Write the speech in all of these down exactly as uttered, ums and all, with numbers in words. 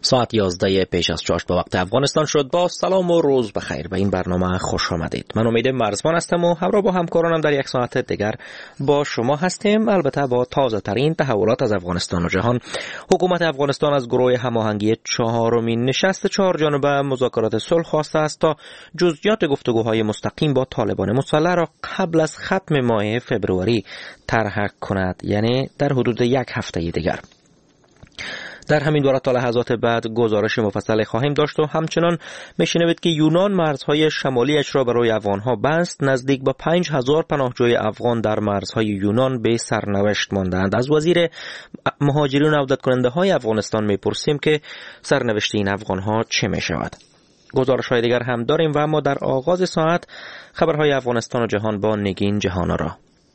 ساعت یازده پیش از چاشت به وقت افغانستان شد. با سلام و روز بخیر به این برنامه خوش آمدید. من امید مرزبان هستم و همراه با همکارانم در یک ساعت دیگر با شما هستیم، البته با تازه ترین تحولات از افغانستان و جهان. حکومت افغانستان از گروه هماهنگی چهارمین نشست چهار جانبه مذاکرات صلح خواسته است تا جزئیات گفتگوهای مستقیم با طالبان مسلح را قبل از ختم ماه فبروری طرح کند، یعنی در حدود یک هفته دیگر. در همین دوره تا لحظات بعد گزارش مفصل خواهیم داشت و همچنان میشنوید که یونان مرزهای شمالیش را برای افغانها بست. نزدیک به پنج هزار پناهجوی افغان در مرزهای یونان به سرنوشت ماندند. از وزیر مهاجرین و عودت کننده های افغانستان میپرسیم که سرنوشت این افغانها چه میشود. گزارش های دیگر هم داریم و اما در آغاز ساعت خبرهای افغانستان و جهان با نگین جهان‌آرا.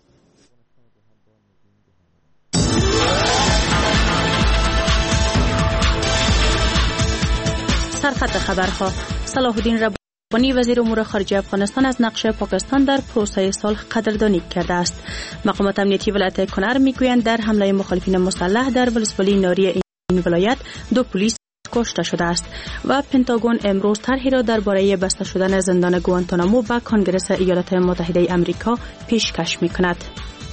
سرخط خبرها. صلاح الدین ربانی وزیر امور خارجه افغانستان از نقش پاکستان در پروسه صلح قدردانی کرده است. مقامات امنیتی ولایت کنر میگویند در حمله مخالفین مسلح در ولسوالی ناری این ولایت دو پلیس کشته شده است و پنتاگون امروز طرحی را درباره بسته شدن زندان گوانتانامو به کنگره ایالات متحده آمریکا پیشکش میکند.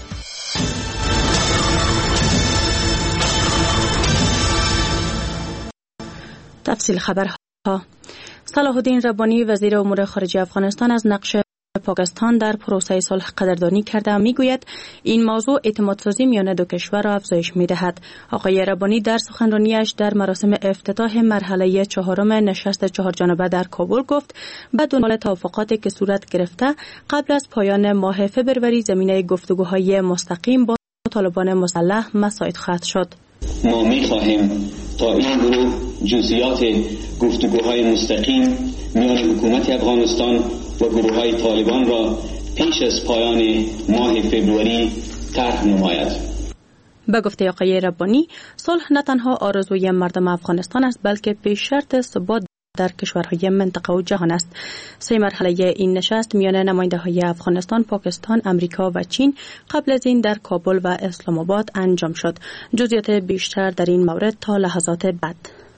تفصیل خبرها. صلاح الدین ربانی وزیر امور خارجه افغانستان از نقش پاکستان در پروسه صلح قدردانی کرده. میگوید این موضوع اعتمادسازی میان دو کشور را افزایش میدهد. آقای ربانی در سخنرانیش در مراسم افتتاح مرحله چهارم نشست چهار جانبه در کابل گفت به دنبال توافقاتی که صورت گرفته قبل از پایان ماه فبروری زمینه گفتگوهای مستقیم با طالبان مسلح مساعد خواهد شد. ما می‌خواهیم تا این گروه جزئیات گفتگوهای مستقیم میان حکومت افغانستان و گروه‌های طالبان را پیش از پایان ماه فبروری طرح نماید. به گفته آقای ربانی، صلح نه تنها آرزوی مردم افغانستان است بلکه پیش شرط ثبات در کشورهای منطقه و جهان است. سه مرحله این نشست میان نماینده‌های افغانستان، پاکستان، امریکا و چین قبل از این در کابل و اسلام آباد انجام شد. جزئیات بیشتر در این مورد تا لحظات بعد.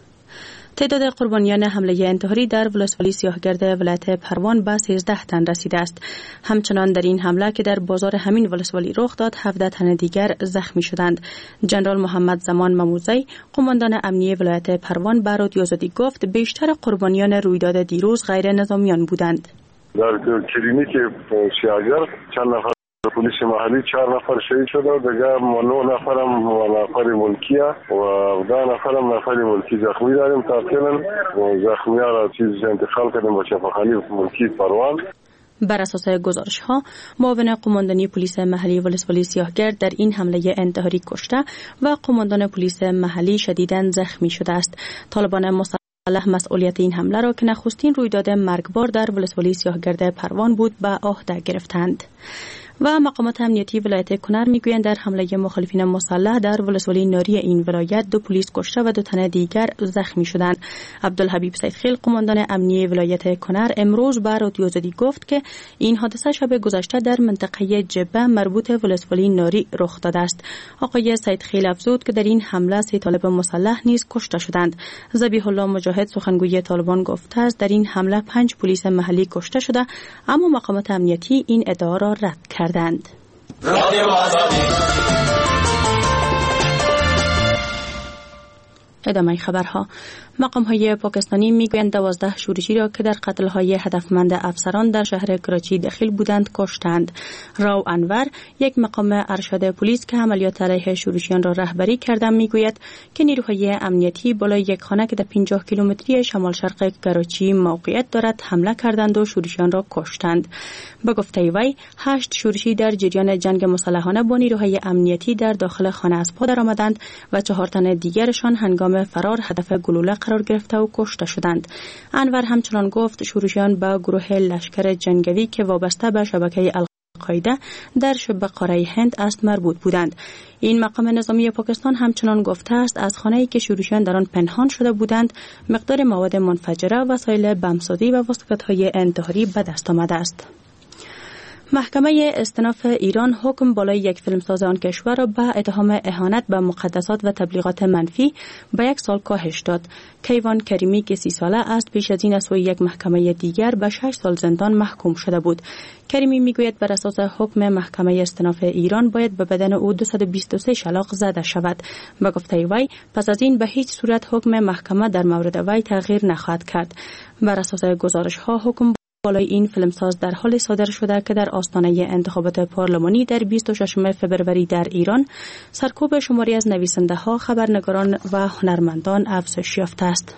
تعداد قربانیان حمله انتحاری در ولسوالی سیاهگرد ولایت پروان به سیزده تن رسیده است. همچنان در این حمله که در بازار همین ولسوالی رخ داد، هفده تن دیگر زخمی شدند. جنرال محمد زمان مموزی، قماندان امنیه ولایت پروان، به رادیو آزادی گفت بیشتر قربانیان رویداد دیروز غیر نظامیان بودند. در کلینیک سیاهگرد چند نفر پلیس محلی چهار نفر شهید شده، دیگر نه نفرم نفر ملکی و ده نفرم نفر ملکی زخمی داریم. تقریبا زخمی ها را چیز انتقال کردیم به شفاخانه ملکی پروان. بر اساس گزارش ها، معاون قماندانی پلیس محلی ولسوالی سیاهگرد در این حمله انتحاری کشته و قماندان پلیس محلی شدیداً زخمی شده است. طالبان مسلح مسئولیت این حمله را که نخستین رویداد مرگبار در ولسوالی سیاهگرد پروان بود به عهده گرفتند. و مقامات امنیتی ولایت کنر میگویند در حمله مخالفین مسلح در ولسوالی ناری این ولایت دو پلیس کشته و دو تن دیگر زخمی شدند. عبدالحبیب سیدخیل، قماندان امنیه ولایت کنر، امروز به رادیو آزادی گفت که این حادثه شب گذشته در منطقه جبه مربوط ولسوالی ناری رخ داده است. آقای سیدخیل افزود که در این حمله سه طالب مسلح نیز کشته شدند. ذبیح الله مجاهد، سخنگوی طالبان، گفته است در این حمله پنج پلیس محلی کشته شده، اما مقامات امنیتی این ادعا را رد کردند. ادامه خبرها. مقام های پاکستانی میگویند دوازده شورشی را که در قتل های هدفمند افسران در شهر کراچی دخیل بودند کشتند. راو انور، یک مقام ارشد پلیس که عملیات علیه شورشیان را رهبری کرده، میگوید که نیروهای امنیتی بالای یک خانه که در پنجاه کیلومتری شمال شرق کراچی موقعیت دارد حمله کردند و شورشیان را کشتند. به گفته وی، هشت شورشی در جریان جنگ مسلحانه با نیروهای امنیتی در داخل خانه از پا درآمدند و چهار تن دیگرشان هنگام فرار هدف گلوله قرار گرفته و کشته شدند. انور همچنان گفت شورشیان به گروه لشکر جنگی که وابسته به شبکه القاعده در شبه قاره هند است مربوط بودند. این مقام نظامی پاکستان همچنان گفته است از خانه‌ای که شورشیان در آن پنهان شده بودند مقدار مواد منفجره، وسایل بمبسازی و واسکت‌های انتحاری به دست آمده است. محکمه استئناف ایران حکم بالای یک فیلمساز آن کشور را به اتهام اهانت به مقدسات و تبلیغات منفی به یک سال کاهش داد. کیوان کریمی که سی ساله است پیش از این از سوی یک محکمه دیگر به شش سال زندان محکوم شده بود. کریمی میگوید بر اساس حکم محکمه استئناف ایران باید به بدن او دویست و بیست و سه شلاق زده شود. به گفته وی پس از این به هیچ صورت حکم محکمه در مورد وی تغییر نخواهد کرد. بر اساس گزارش ها حکم بالای این فیلمساز در حال صادر شده که در آستانه انتخابات پارلمانی در بیست و ششم فوریه در ایران سرکوب شماری از نویسنده ها، خبرنگاران و هنرمندان افزایش یافته است.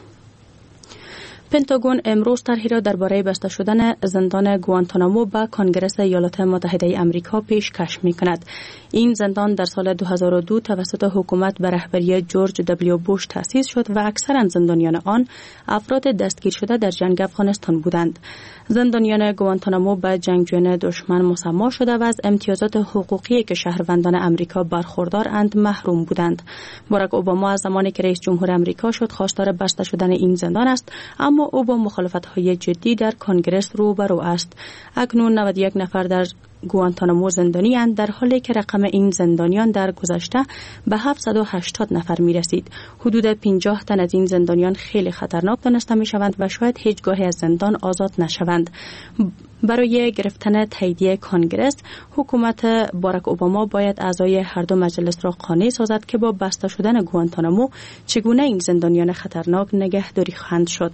پنتاگون امروز طرحی را درباره بسته شدن زندان گوانتانامو به کنگره ایالات متحده آمریکا پیشکش می‌کند. این زندان در سال دو هزار و دو توسط حکومت به رهبری جورج دبلیو بوش تأسیس شد و اکثرا زندانیان آن افراد دستگیر شده در جنگ افغانستان بودند. زندانیان گوانتانامو به جنگجویان دشمن مسما شده و از امتیازات حقوقی که شهروندان آمریکا برخوردارند محروم بودند. باراک اوباما از زمانی که رئیس جمهور آمریکا شد خواستار بسته شدن این زندان است، اما او با مخالفت‌های جدی در کنگره روبرو است. اکنون نود و یک نفر در گوانتانامو زندانی اند، در حالی که رقم این زندانیان در گذشته به هفتصد و هشتاد نفر می رسید. حدود پنجاه تن از این زندانیان خیلی خطرناک دانسته می شوند و شاید هیچ گاهی از زندان آزاد نشوند. برای گرفتن تاییدیه کنگرس، حکومت باراک اوباما باید اعضای هر دو مجلس را قانع سازد که با بسته شدن گوانتانامو چگونه این زندانیان خطرناک نگهداری خواهند شد.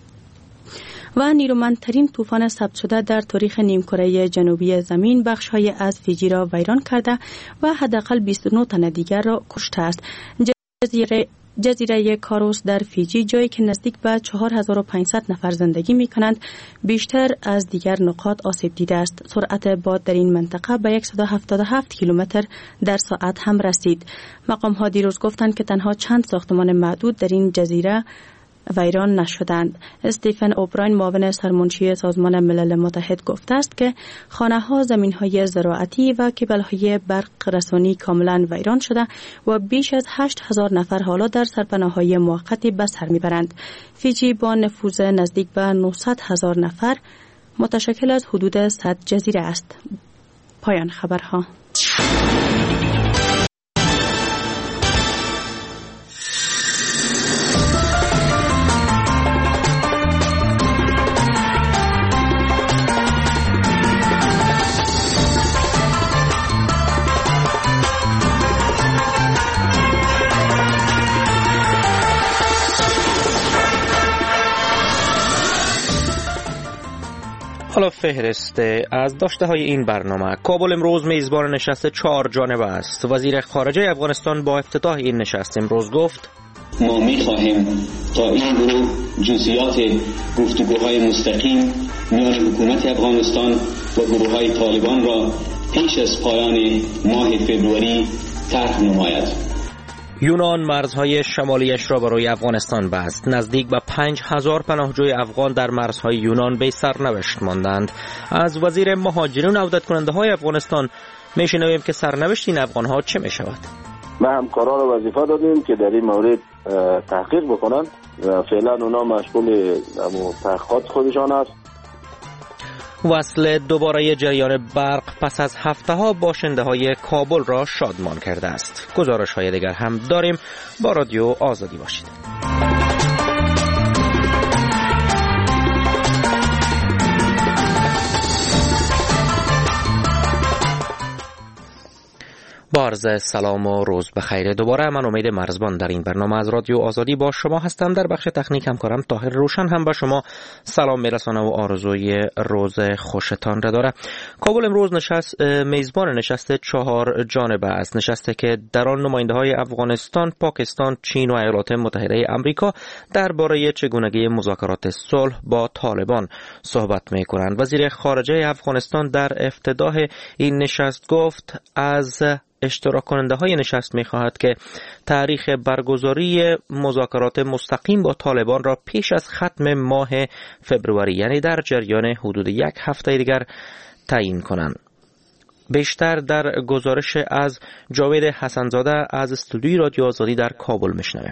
و نیرومندترین طوفان ثبت شده در تاریخ نیمکره جنوبی زمین بخش‌های از فیجی را ویران کرده و حداقل بیست و نه تن دیگر را کشته است. جزیره جزیره کاروس در فیجی، جایی که نزدیک به چهار هزار و پانصد نفر زندگی می‌کنند، بیشتر از دیگر نقاط آسیب دیده است. سرعت باد در این منطقه به صد و هفتاد و هفت کیلومتر در ساعت هم رسید. مقام‌ها دیروز گفتند که تنها چند ساختمان معدود در این جزیره ویران نشدند. استیفن اوبراین معاون سرمنشی سازمان ملل متحد گفته است که خانه‌ها، زمین‌های زراعتی و کبل‌های برق رسانی کاملا ویران شده و بیش از هشت هزار نفر حالا در سرپناه‌های موقتی به سر می‌برند. فیجی با نفوذ نزدیک به نهصد هزار نفر متشکل از حدود صد جزیره است. پایان خبرها. حالا فهرست از داشته های این برنامه. کابل امروز میزبان نشست چهار جانبه است. وزیر خارجه افغانستان با افتتاح این نشست امروز گفت: ما می‌خواهیم تا این گروه جزئیات گفتگوهای مستقیم میان حکومت افغانستان و گروه‌های طالبان را پیش از پایان ماه فوریه طرح نماید. یونان مرزهای شمالیش را برای افغانستان بست. نزدیک به پنج هزار پناهجوی افغان در مرزهای یونان به سرنوشت ماندند. از وزیر مهاجرین و عودت کننده های افغانستان میشنویم که سرنوشت این افغان ها چه می شود. ما همکاران را وظیفه دادیم که در این مورد تحقیق بکنند. فعلا اونا مشغول تحقیقات خودشان است. وصل دوباره جریان برق پس از هفته ها باشنده های کابل را شادمان کرده است. گزارش های دیگر هم داریم. با رادیو آزادی باشید. با عرض سلام و روز بخیر. دوباره من امید مرزبان در این برنامه از رادیو آزادی با شما هستم. در بخش تکنیک همکارم طاهر روشن هم با شما سلام میرسانه و آرزوی روز خوشتان را داره. کابل امروز نشست میزبان نشست چهار جانبه است. نشسته که در آن نماینده های افغانستان، پاکستان، چین و ایالات متحده آمریکا درباره چگونگی مذاکرات صلح با طالبان صحبت میکنند. وزیر خارجه افغانستان در افتتاح این نشست گفت از اشتراک کننده های نشست می خواهد که تاریخ برگزاری مذاکرات مستقیم با طالبان را پیش از ختم ماه فوریه، یعنی در جریان حدود یک هفته دیگر تعیین کنند. بیشتر در گزارش از جاوید حسنزاده از استودیوی رادیو آزادی در کابل میشنویم.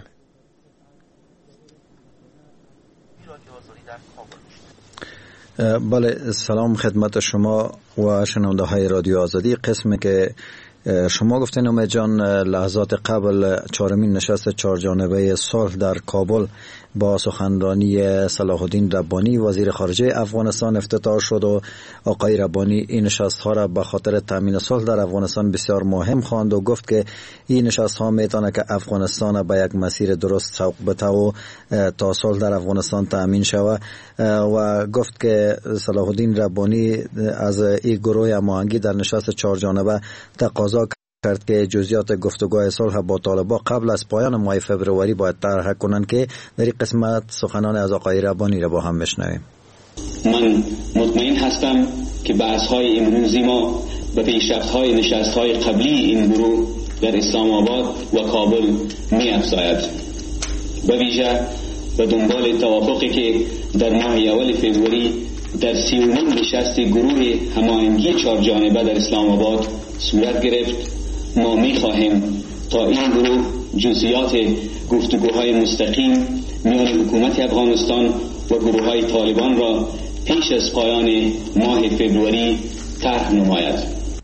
بله، سلام خدمت شما و شنونده های رادیو آزادی. قسمی که شما گفتین امید جان، لحظات قبل چهارمین نشست چهارجانبه صلح در کابل با سخنرانی صلاح الدین ربانی وزیر خارجه افغانستان افتتاح شد و آقای ربانی این نشست ها را به خاطر تامین صلح در افغانستان بسیار مهم خواند و گفت که این نشست ها میتونه که افغانستان به یک مسیر درست سوق بده و تا صلح در افغانستان تامین شود و گفت که صلاح الدین ربانی از این گروه هماهنگی در نشست چهارجانبه تقاضا کرد که جزئیات گفتگوهای صلح با طالبان قبل از پایان ماه فوریه باید طرح کنند که در این قسمت سخنان از آقای ربانی را با هم بشنویم. من مطمئن هستم که بحث‌های امروزی ما به پیشرفت‌های نشست‌های قبلی این گروه در اسلام آباد و کابل می‌افزاید. به ویژه به دنبال توافقی که در ماه اول فوریه در سیومین نشست گروه هماهنگی چهارجانبه در اسلام آباد صورت گرفت، ما می خواهیم تا این گروه جزئیات گفتگوهای مستقیم میان حکومت افغانستان و گروه‌های طالبان را پیش از پایان ماه فوریه طرح نماید.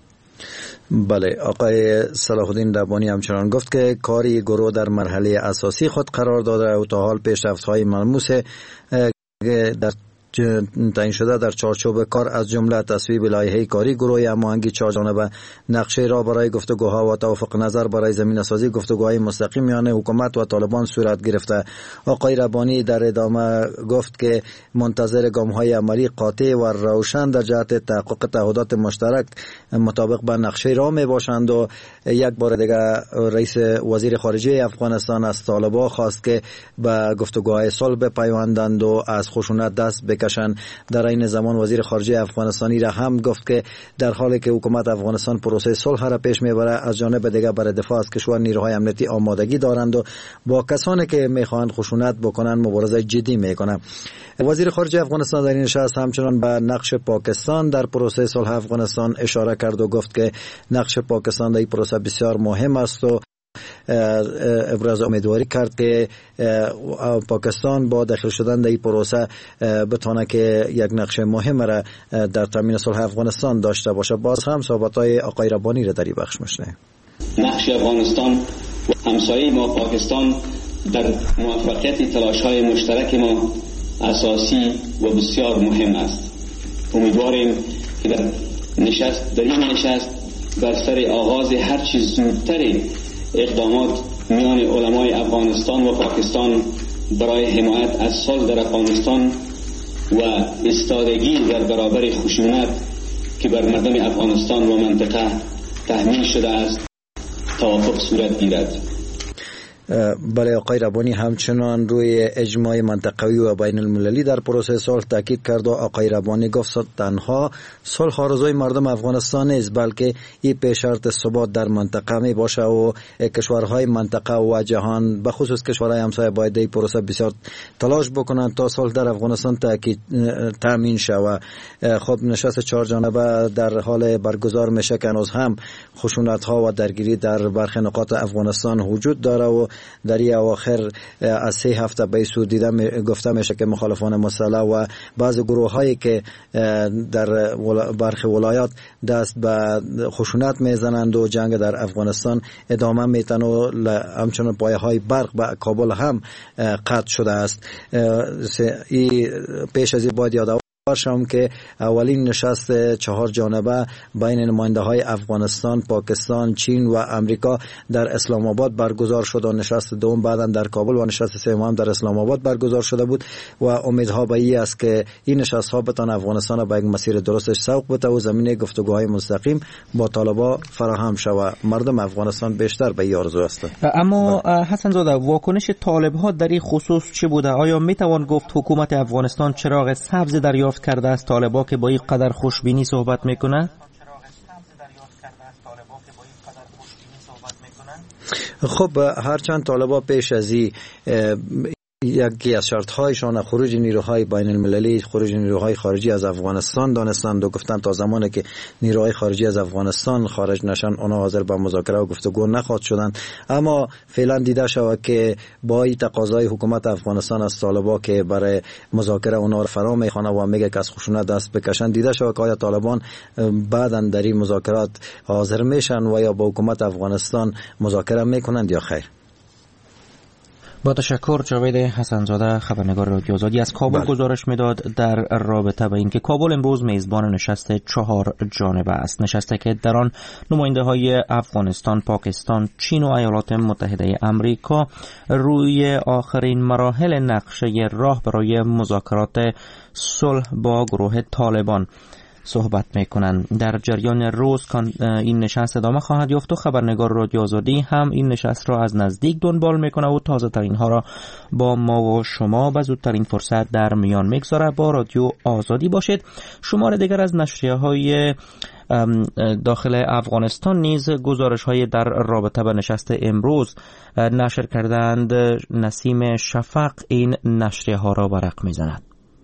بله، آقای صلاح الدین ربانی همچنان گفت که کاری گروه در مرحله اساسی خود قرار داده و تا حال پیشرفت‌های ملموس در تعیین شده در چارچوب کار از جمله تصویب لایحه کاری گروه هماهنگی چهارجانبه، نقشه را برای گفتگوها و توافق نظر برای زمینه‌سازی گفتگوهای مستقیم میان حکومت و طالبان صورت گرفته. آقای ربانی در ادامه گفت که منتظر گام‌های عملی قاطع و روشن در جهت تحقق تعهدات مشترک مطابق با نقشه را میباشند و یک بار دیگر رئیس وزیر خارجه افغانستان از طالبان خواست که به گفتگوهای صلح بپیوندند و از خشونت دست بکشند. در این زمان وزیر خارجه افغانستانی را هم گفت که در حالی که حکومت افغانستان پروسه صلح را پیش میبره، از جانب دیگر برای دفاع از کشور نیروهای امنیتی آمادگی دارند و با کسانی که میخواهند خشونت بکنند مبارزه جدی میکنند. وزیر خارجه افغانستان در این نشست همچنان به نقش پاکستان در پروسه صلح افغانستان اشاره کرد و گفت که نقش پاکستان در این پروسه بسیار مهم است و ابراز امیدواری کرد که پاکستان با داخل شدن در این پروسه بتونه که یک نقش مهم را در تامین صلح افغانستان داشته باشه. باز هم صحبت‌های آقای ربانی را در این بخش میشنویم. نقش افغانستان و همسایه ما پاکستان در موفقیت تلاش‌های مشترک ما اساسی و بسیار مهم است. امیدواریم که در نشست در این نشست بر سر آغاز هر چیز زودتر اقدامات میان علمای افغانستان و پاکستان برای حمایت از صلح در افغانستان و ایستادگی در برابر خشونت که بر مردم افغانستان و منطقه تحمیل شده است توافق صورت گیرد. بله، آقای ربانی همچنان روی اجماع منطقوی و بین المللی در پروسه صلح تاکید کرد و آقای ربانی گفت تنها صلح آرزوی مردم افغانستان نیست، بلکه این پیشرط ثبات در منطقه می باشه و کشورهای منطقه و جهان به خصوص کشورهای همسایه باید این پروسه بسیار تلاش بکنند تا صلح در افغانستان تاکید تامین شود. خب نشست چهارجانبه در حال برگزار میشه که هنوز هم خشونت ها و درگیری در برخی نقاط افغانستان وجود داره و در این اواخر از سه هفته به سود دیده گفته میشه که مخالفان مسلح و بعض گروه هایی که در برخی ولایات دست به خشونت میزنند و جنگ در افغانستان ادامه میتن و همچنان پایه های برق به کابل هم قطع شده است. این پیش از این باید یاد شام که اولین نشست چهار جانبه بین نماینده های افغانستان، پاکستان، چین و امریکا در اسلام آباد برگزار شد و نشست دوم بعداً در کابل و نشست سوم هم در اسلام آباد برگزار شده بود و امیدها به این است که این نشست ها بتوان افغانستان به یک مسیر درستش سوق بده و زمینه گفتگوهای مستقیم با طالبان فراهم شود. مردم افغانستان بیشتر به این آرزو هستند. اما حسن زاده، واکنش طالب ها در این خصوص چه بوده؟ آیا می توان گفت حکومت افغانستان چراغ سبز دریافت کرده است طالبان که با این قدر خوشبینی صحبت میکنه؟ خب هرچند طالبان پیش از این یکی از شرط‌هایشان خروج نیروهای بین المللی، خروج نیروهای خارجی از افغانستان دانستند و گفتند تا زمانی که نیروهای خارجی از افغانستان خارج نشن آنها حاضر به مذاکره و گفتگو نخواهد شدند. اما فعلا دیده شود که با این تقاضای حکومت افغانستان از طالبان که برای مذاکره اونها فرا میخوانه و میگه که از خشونت دست بکشن، دیده شود که آیا طالبان بعداً در این مذاکرات حاضر میشن و یا با حکومت افغانستان مذاکره میکنند یا خیر. با تشکر. جاوید حسنزاده، خبرنگار رادیو آزادی از کابل، گزارش میداد در رابطه با اینکه کابل امروز میزبان نشست چهار جانبه است، نشستی که در آن نماینده های افغانستان، پاکستان، چین و ایالات متحده امریکا روی آخرین مراحل نقشه راه برای مذاکرات صلح با گروه طالبان صحبت میکنند. در جریان روز این نشست ادامه خواهد یافت و خبرنگار رادیو آزادی هم این نشست را از نزدیک دنبال میکنه و تازه ترین ها را با ما و شما به زودترین فرصت در میان میگذاره. با رادیو آزادی باشید. شمار دیگر از نشریه های داخل افغانستان نیز گزارش های در رابطه با نشست امروز نشر کردند. نسیم شفق این نشریه ها را برق میزند.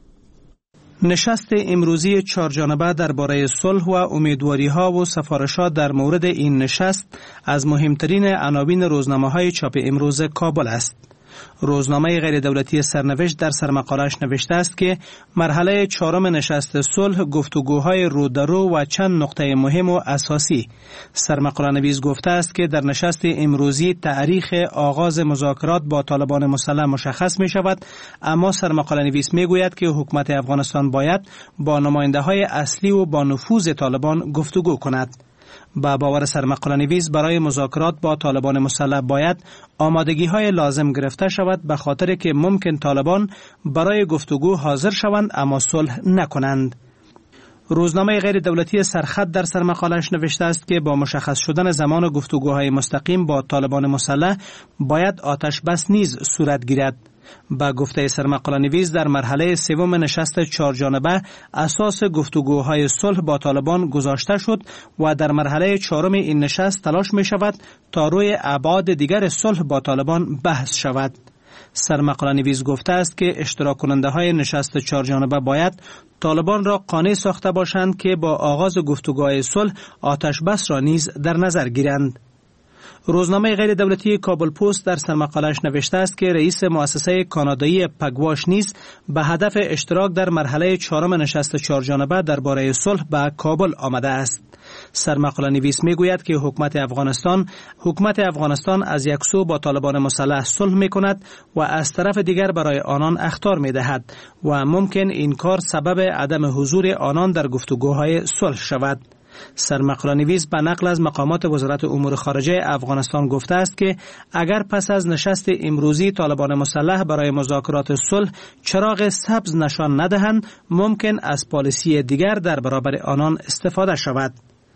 نشست امروزی چهارجانبه درباره صلح و امیدواری‌ها و سفارشات در مورد این نشست از مهمترین عناوین روزنامه‌های چاپ امروز کابل است. روزنامه غیر دولتی سرنوشت در سرمقاله‌اش نوشته است که مرحله چهارم نشست صلح گفتگوهای رو در رو و چند نقطه مهم و اساسی. سرمقاله نویس گفته است که در نشست امروزی تاریخ آغاز مذاکرات با طالبان مسلح مشخص می شود، اما سرمقاله نویس می گوید که حکومت افغانستان باید با نماینده های اصلی و با نفوذ طالبان گفتگو کند. با باور سرمقاله نویس برای مذاکرات با طالبان مسلح باید آمادگی های لازم گرفته شود، به خاطر که ممکن طالبان برای گفتگو حاضر شوند اما صلح نکنند. روزنامه غیر دولتی سرخط در سرمقاله‌اش نوشته است که با مشخص شدن زمان گفتگوهای مستقیم با طالبان مسلح باید آتش بس نیز صورت گیرد. با گفته سرمقاله نویس در مرحله سوم نشست چهارجانبه اساس گفتگوهای صلح با طالبان گذاشته شد و در مرحله چهارم این نشست تلاش می شود تا روی ابعاد دیگر صلح با طالبان بحث شود. سرمقاله نویس گفته است که اشتراک کننده های نشست چهارجانبه باید طالبان را قانع ساخته باشند که با آغاز گفتگوهای صلح آتش بس را نیز در نظر گیرند. روزنامه غیر دولتی کابل پست در سرمقاله‌اش نوشته است که رئیس مؤسسه کانادایی پگواش نیز به هدف اشتراک در مرحله چهارم نشست چهارجانبه درباره صلح به کابل آمده است. سرمقاله نویس میگوید که حکومت افغانستان حکومت افغانستان از یک سو با طالبان مسلح صلح میکند و از طرف دیگر برای آنان اخطار میدهد و ممکن این کار سبب عدم حضور آنان در گفتگوهای صلح شود. سرمقاله نویس به نقل از مقامات وزارت امور خارجه افغانستان گفته است که اگر پس از نشست امروزی طالبان مسلح برای مذاکرات صلح چراغ سبز نشان ندهند، ممکن از پالیسی دیگر در برابر آنان استفاده شود.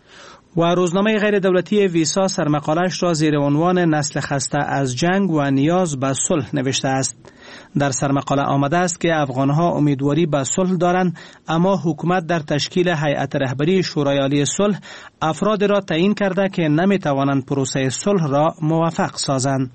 و روزنامه غیر دولتی ویسا سرمقاله‌اش را زیر عنوان نسل خسته از جنگ و نیاز به صلح نوشته است. در سرمقاله آمده است که افغانها امیدواری به صلح دارند، اما حکومت در تشکیل هیئت رهبری شورای عالی صلح افراد را تعیین کرده که نمیتوانند پروسه صلح را موفق سازند.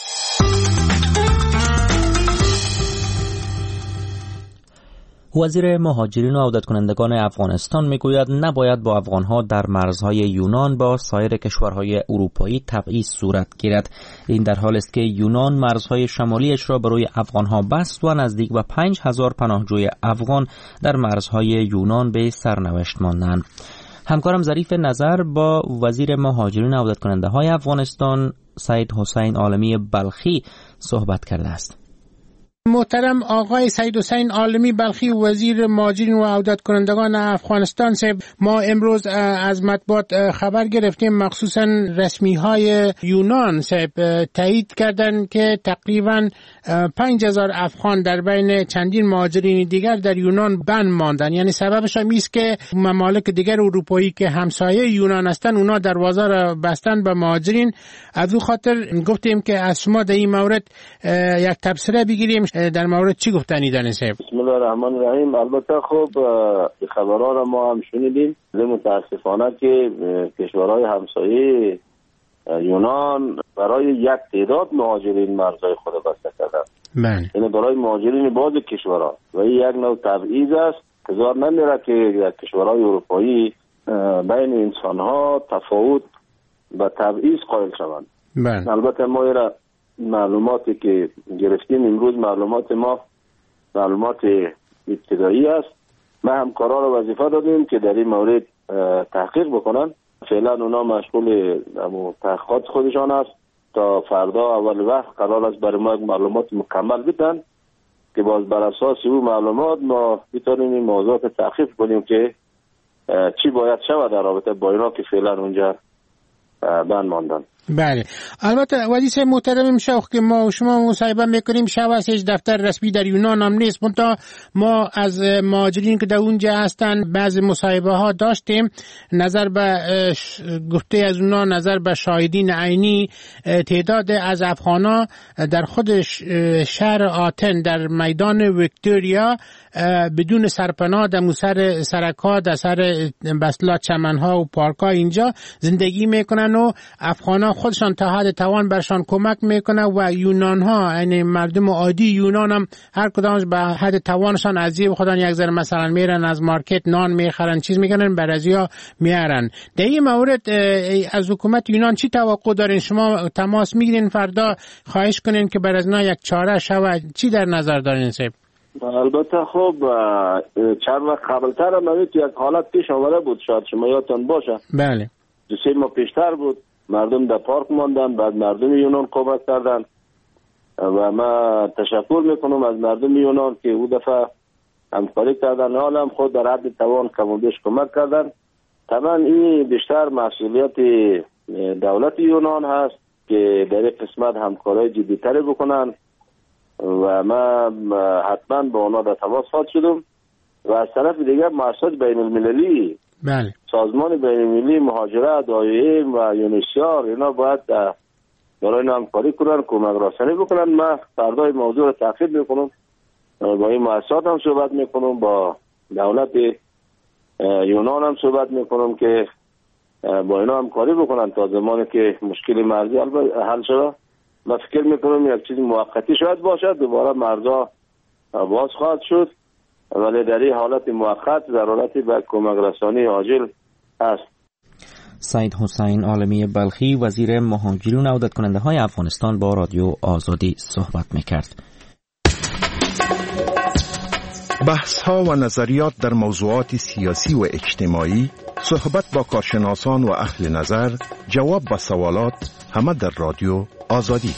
وزیر مهاجرین و عودت کنندگان افغانستان میگوید نباید با افغانها در مرزهای یونان با سایر کشورهای اروپایی تبعیض صورت گیرد. این در حالی است که یونان مرزهای شمالیش را برای افغانها بست و نزدیک به پنج هزار پناهجوی افغان در مرزهای یونان به سرنوشت ماندند. همکارم ظریف نظر با وزیر مهاجرین و عودت کننده های افغانستان سید حسین عالمی بلخی صحبت کرده است. محترم آقای سید حسین عالمی بلخی وزیر مهاجرین و عودت کنندگان افغانستان صاحب، ما امروز از مطبوعات خبر گرفتیم مخصوصا رسمی های یونان صاحب تایید کردن که تقریبا پنج هزار افغان در بین چندین مهاجرین دیگر در یونان بند ماندن. یعنی سببش هم است که ممالک دیگر اروپایی که همسایه یونان هستن اونا دروازه را بستن به مهاجرین. از او خاطر گفتیم که از شما در این مورد یک تبصره بگیریم در مورد چی گفتنی دارین صاحب؟ بسم الله الرحمن الرحیم. البته خب خبرها را ما هم شنیدیم، ولی متاسفانه که کشورهای همسایه یونان برای یک تعداد مهاجرین مرزهای خود بسته کردن. بله. یعنی برای مهاجرین بعض کشورها و این یک نوع تبعیض است. هزار نمیره که یک کشورهای اروپایی بین انسانها تفاوت و تبعیض قائل شوند. بله. البته ما را معلوماتی که گرفتیم امروز معلومات ما معلومات ابتدایی است. ما همکارا را وظیفه دادیم که در این مورد تحقیق بکنن. فعلا اونا مشغول تحقیقات خودشان است تا فردا اول وقت قرار است برای ما معلومات مکمل بدن که باز بر اساس او معلومات ما بتونیم این موضوعات تحقیق کنیم که چی باید شود در رابطه با اینا که فعلا اونجا بند ماندن. بله. البته ولی سه محترم شوق که ما و شما مصاحبه میکنیم شب است، هیچ دفتر رسمی در یونان هم نیست، منتها ما از مهاجرین که در اونجا هستن بعض مصاحبه ها داشتیم. نظر به گفته از اونا، نظر به شاهدین عینی، تعداد از افغانا در خود شهر آتن در میدان ویکتوریا بدون سرپناه در سر سرک‌ها، در سر بسلا چمن‌ها و پارک‌ها اینجا زندگی میکنن و افغانا خودشان تا حد توان برشان کمک میکنه و یونان ها یعنی مردم عادی یونان هم هر کدامش به حد توانشان از جیب خودشان یک ذره مثلا میرن از مارکت نان میخرن چیز میکنن برازیا میارن. در این مورد از حکومت یونان چی توقع دارین؟ شما تماس میگیرین فردا خواهش کنین که برای اینا یک چاره شود، چی در نظر دارین صاحب؟ البته خب چند وقت قبلتر هم یک حالت پیش آمده بود، شاید شما یادتان باشه. بله. دو سه ماه پیشتر بود، مردم در پارک ماندن، بعد مردم یونان کمک کردن و ما تشکر میکنم از مردم یونان که او دفعه همکاری کردن، حالا هم خود در حد توان کم و بیش کمک کردن. طبعا این بیشتر مسئولیت دولت یونان هست که در این قسمت همکاری جدی‌تری بکنن و ما حتما با اونا در تماس خواهد شدم و از طرف دیگر مؤسسات بین المللی، بله، سازمان بین المللی مهاجرت، آی‌ام و یونیسیار اینا باید برای اینا همکاری کنن، کمک رسانی بکنن. من فردا موضوع رو تحقیق میکنم، با این مؤسسات هم صحبت میکنم، با دولت یونان هم صحبت میکنم که با اینا همکاری بکنن تا زمانی که مشکل مرزی حل شده. من فکر میکنم یک چیز موقتی شاید باشد، دوباره مرزا باز خواهد شد، ولی در این حالت موقت ضرورتی به کمک رسانی عاجل است. سید حسین عالمی بلخی وزیر مهاجرین و عودت کننده های افغانستان با رادیو آزادی صحبت میکرد. بحث ها و نظریات در موضوعات سیاسی و اجتماعی، صحبت با کارشناسان و اهل نظر، جواب به سوالات، همه در رادیو آزادی.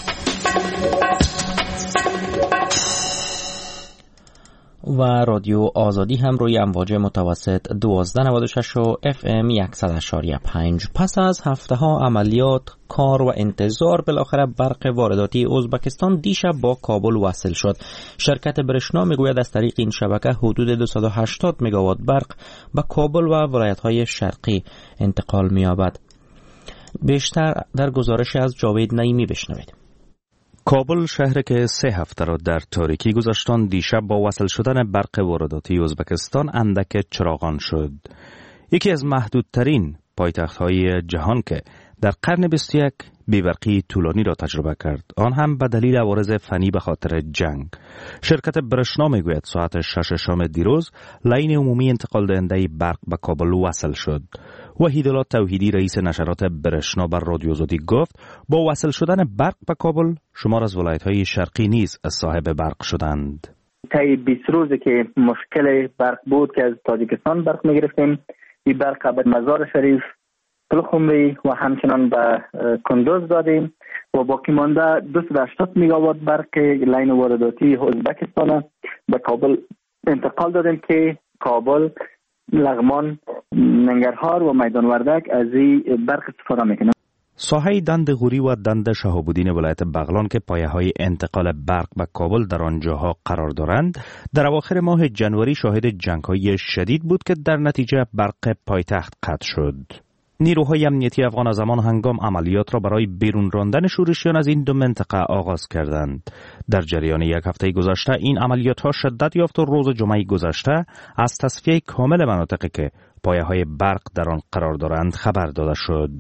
و رادیو آزادی هم روی امواج متوسط دوازده نود و شش و اف ام صد و پنج. پس از هفته ها عملیات، کار و انتظار، بالاخره برق وارداتی ازبکستان دیشب با کابل وصل شد. شرکت برشنا میگوید از طریق این شبکه حدود دویست و هشتاد مگاوات برق به کابل و ولایت‌های شرقی انتقال می‌یابد. بیشتر در گزارش از جاوید نعیمی بشنوید. کابل، شهری که سه هفته را در تاریکی گذاشتن، دیشب با وصل شدن برق وارداتی ازبکستان اندک چراغان شد. یکی از محدودترین پایتخت‌های جهان که در قرن بیست و یک بی‌برقی طولانی را تجربه کرد، آن هم به دلیل عوارض فنی به خاطر جنگ. شرکت برشنا میگوید ساعت شش شام دیروز لاین عمومی انتقال دهنده برق به کابل وصل شد. وحیدالله توحیدی رئیس نشرات برشنا بر رادیو آزادی گفت با وصل شدن برق به کابل شمار از ولایت‌های شرقی نیز صاحب برق شدند. طی بیست روزی که مشکل برق بود که از تاجیکستان برق می‌گرفتیم، این برق به مزار شریف، پلخمری و همچنان به کندوز دادیم و باقی مانده دویست و هشتاد مگاوات برق لاین وارداتی ازبکستان به کابل انتقال دادیم که کابل، لغمان، ننگرهار و میدان وردک از این برق استفاده میکنند. ساحه دند غوری و دند شهاب‌الدین ولایت بغلان که پایه‌های انتقال برق به کابل در آنجاها قرار دارند، در اواخر ماه جنوری شاهد جنگ‌های شدید بود که در نتیجه برق پایتخت قطع شد. نیروهای امنیتی افغان از همان هنگام عملیات را برای بیرون راندن شورشیان از این دو منطقه آغاز کردند. در جریان یک هفته گذشته این عملیات ها شدت یافت و روز جمعه گذشته از تصفیه کامل مناطقی که پایه‌های برق در آن قرار دارند خبر داده شد.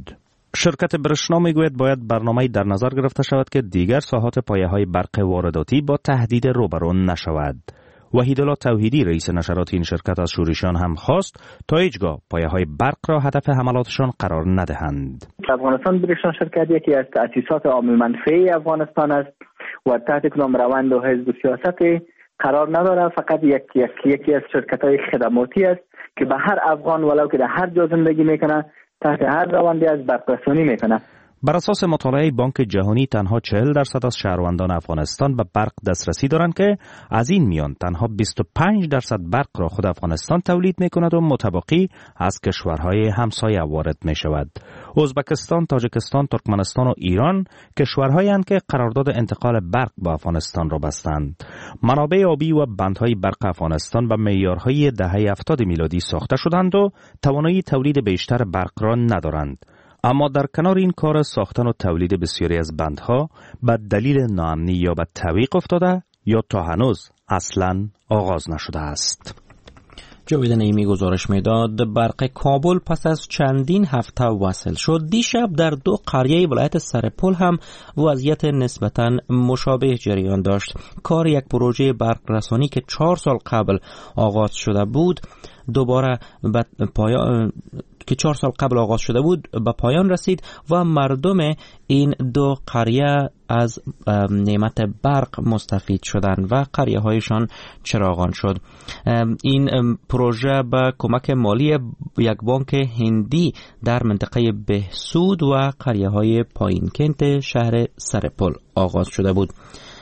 شرکت برشنا میگوید باید برنامه‌ای در نظر گرفته شود که دیگر ساحات پایه‌های برق وارداتی با تهدید روبرو نشود. وحیدالله توحیدی رئیس نشرات این شرکت از شوریشان هم خواست تا هیچگاه پایه‌های برق را هدف حملاتشان قرار ندهند. افغانستان برشنا شرکت یکی از تأسیسات عامل منفعه افغانستان است و تحت کدام روند و حزب سیاستی قرار ندارد. فقط یک یک یکی از شرکت‌های خدماتی است که به هر افغان ولو که در هر جا زندگی میکنه تحت هر روندی از برق رسانی میکنه. بر اساس مطالعه بانک جهانی تنها چهل درصد از شهروندان افغانستان به برق دسترسی دارند که از این میان تنها بیست و پنج درصد برق را خود افغانستان تولید میکند و متبقی از کشورهای همسایه وارد می شود. ازبکستان، تاجیکستان، ترکمنستان و ایران کشورهایی هستند که قرارداد انتقال برق با افغانستان را بستند. منابع آبی و بندهای برق افغانستان به معیارهای دهه هفتاد میلادی ساخته شدند و توانایی تولید بیشتر برق را ندارند. اما در کنار این کار ساختن و تولید بسیاری از بندها به دلیل ناامنی یا به تعویق افتاده یا تا هنوز اصلاً آغاز نشده است. جاوید نعیمی گزارش میداد برق کابل پس از چندین هفته وصل شد. دیشب در دو قریه ولایت سرپل هم وضعیت نسبتاً مشابه جریان داشت. کار یک پروژه برق رسانی که چهار سال قبل آغاز شده بود دوباره به پایان که چهار سال قبل آغاز شده بود به پایان رسید و مردم این دو قریه از نعمت برق مستفید شدند و قریه هایشان چراغان شد. این پروژه به کمک مالی یک بانک هندی در منطقه بهسود و قریه های پایین کنت شهر سرپل آغاز شده بود.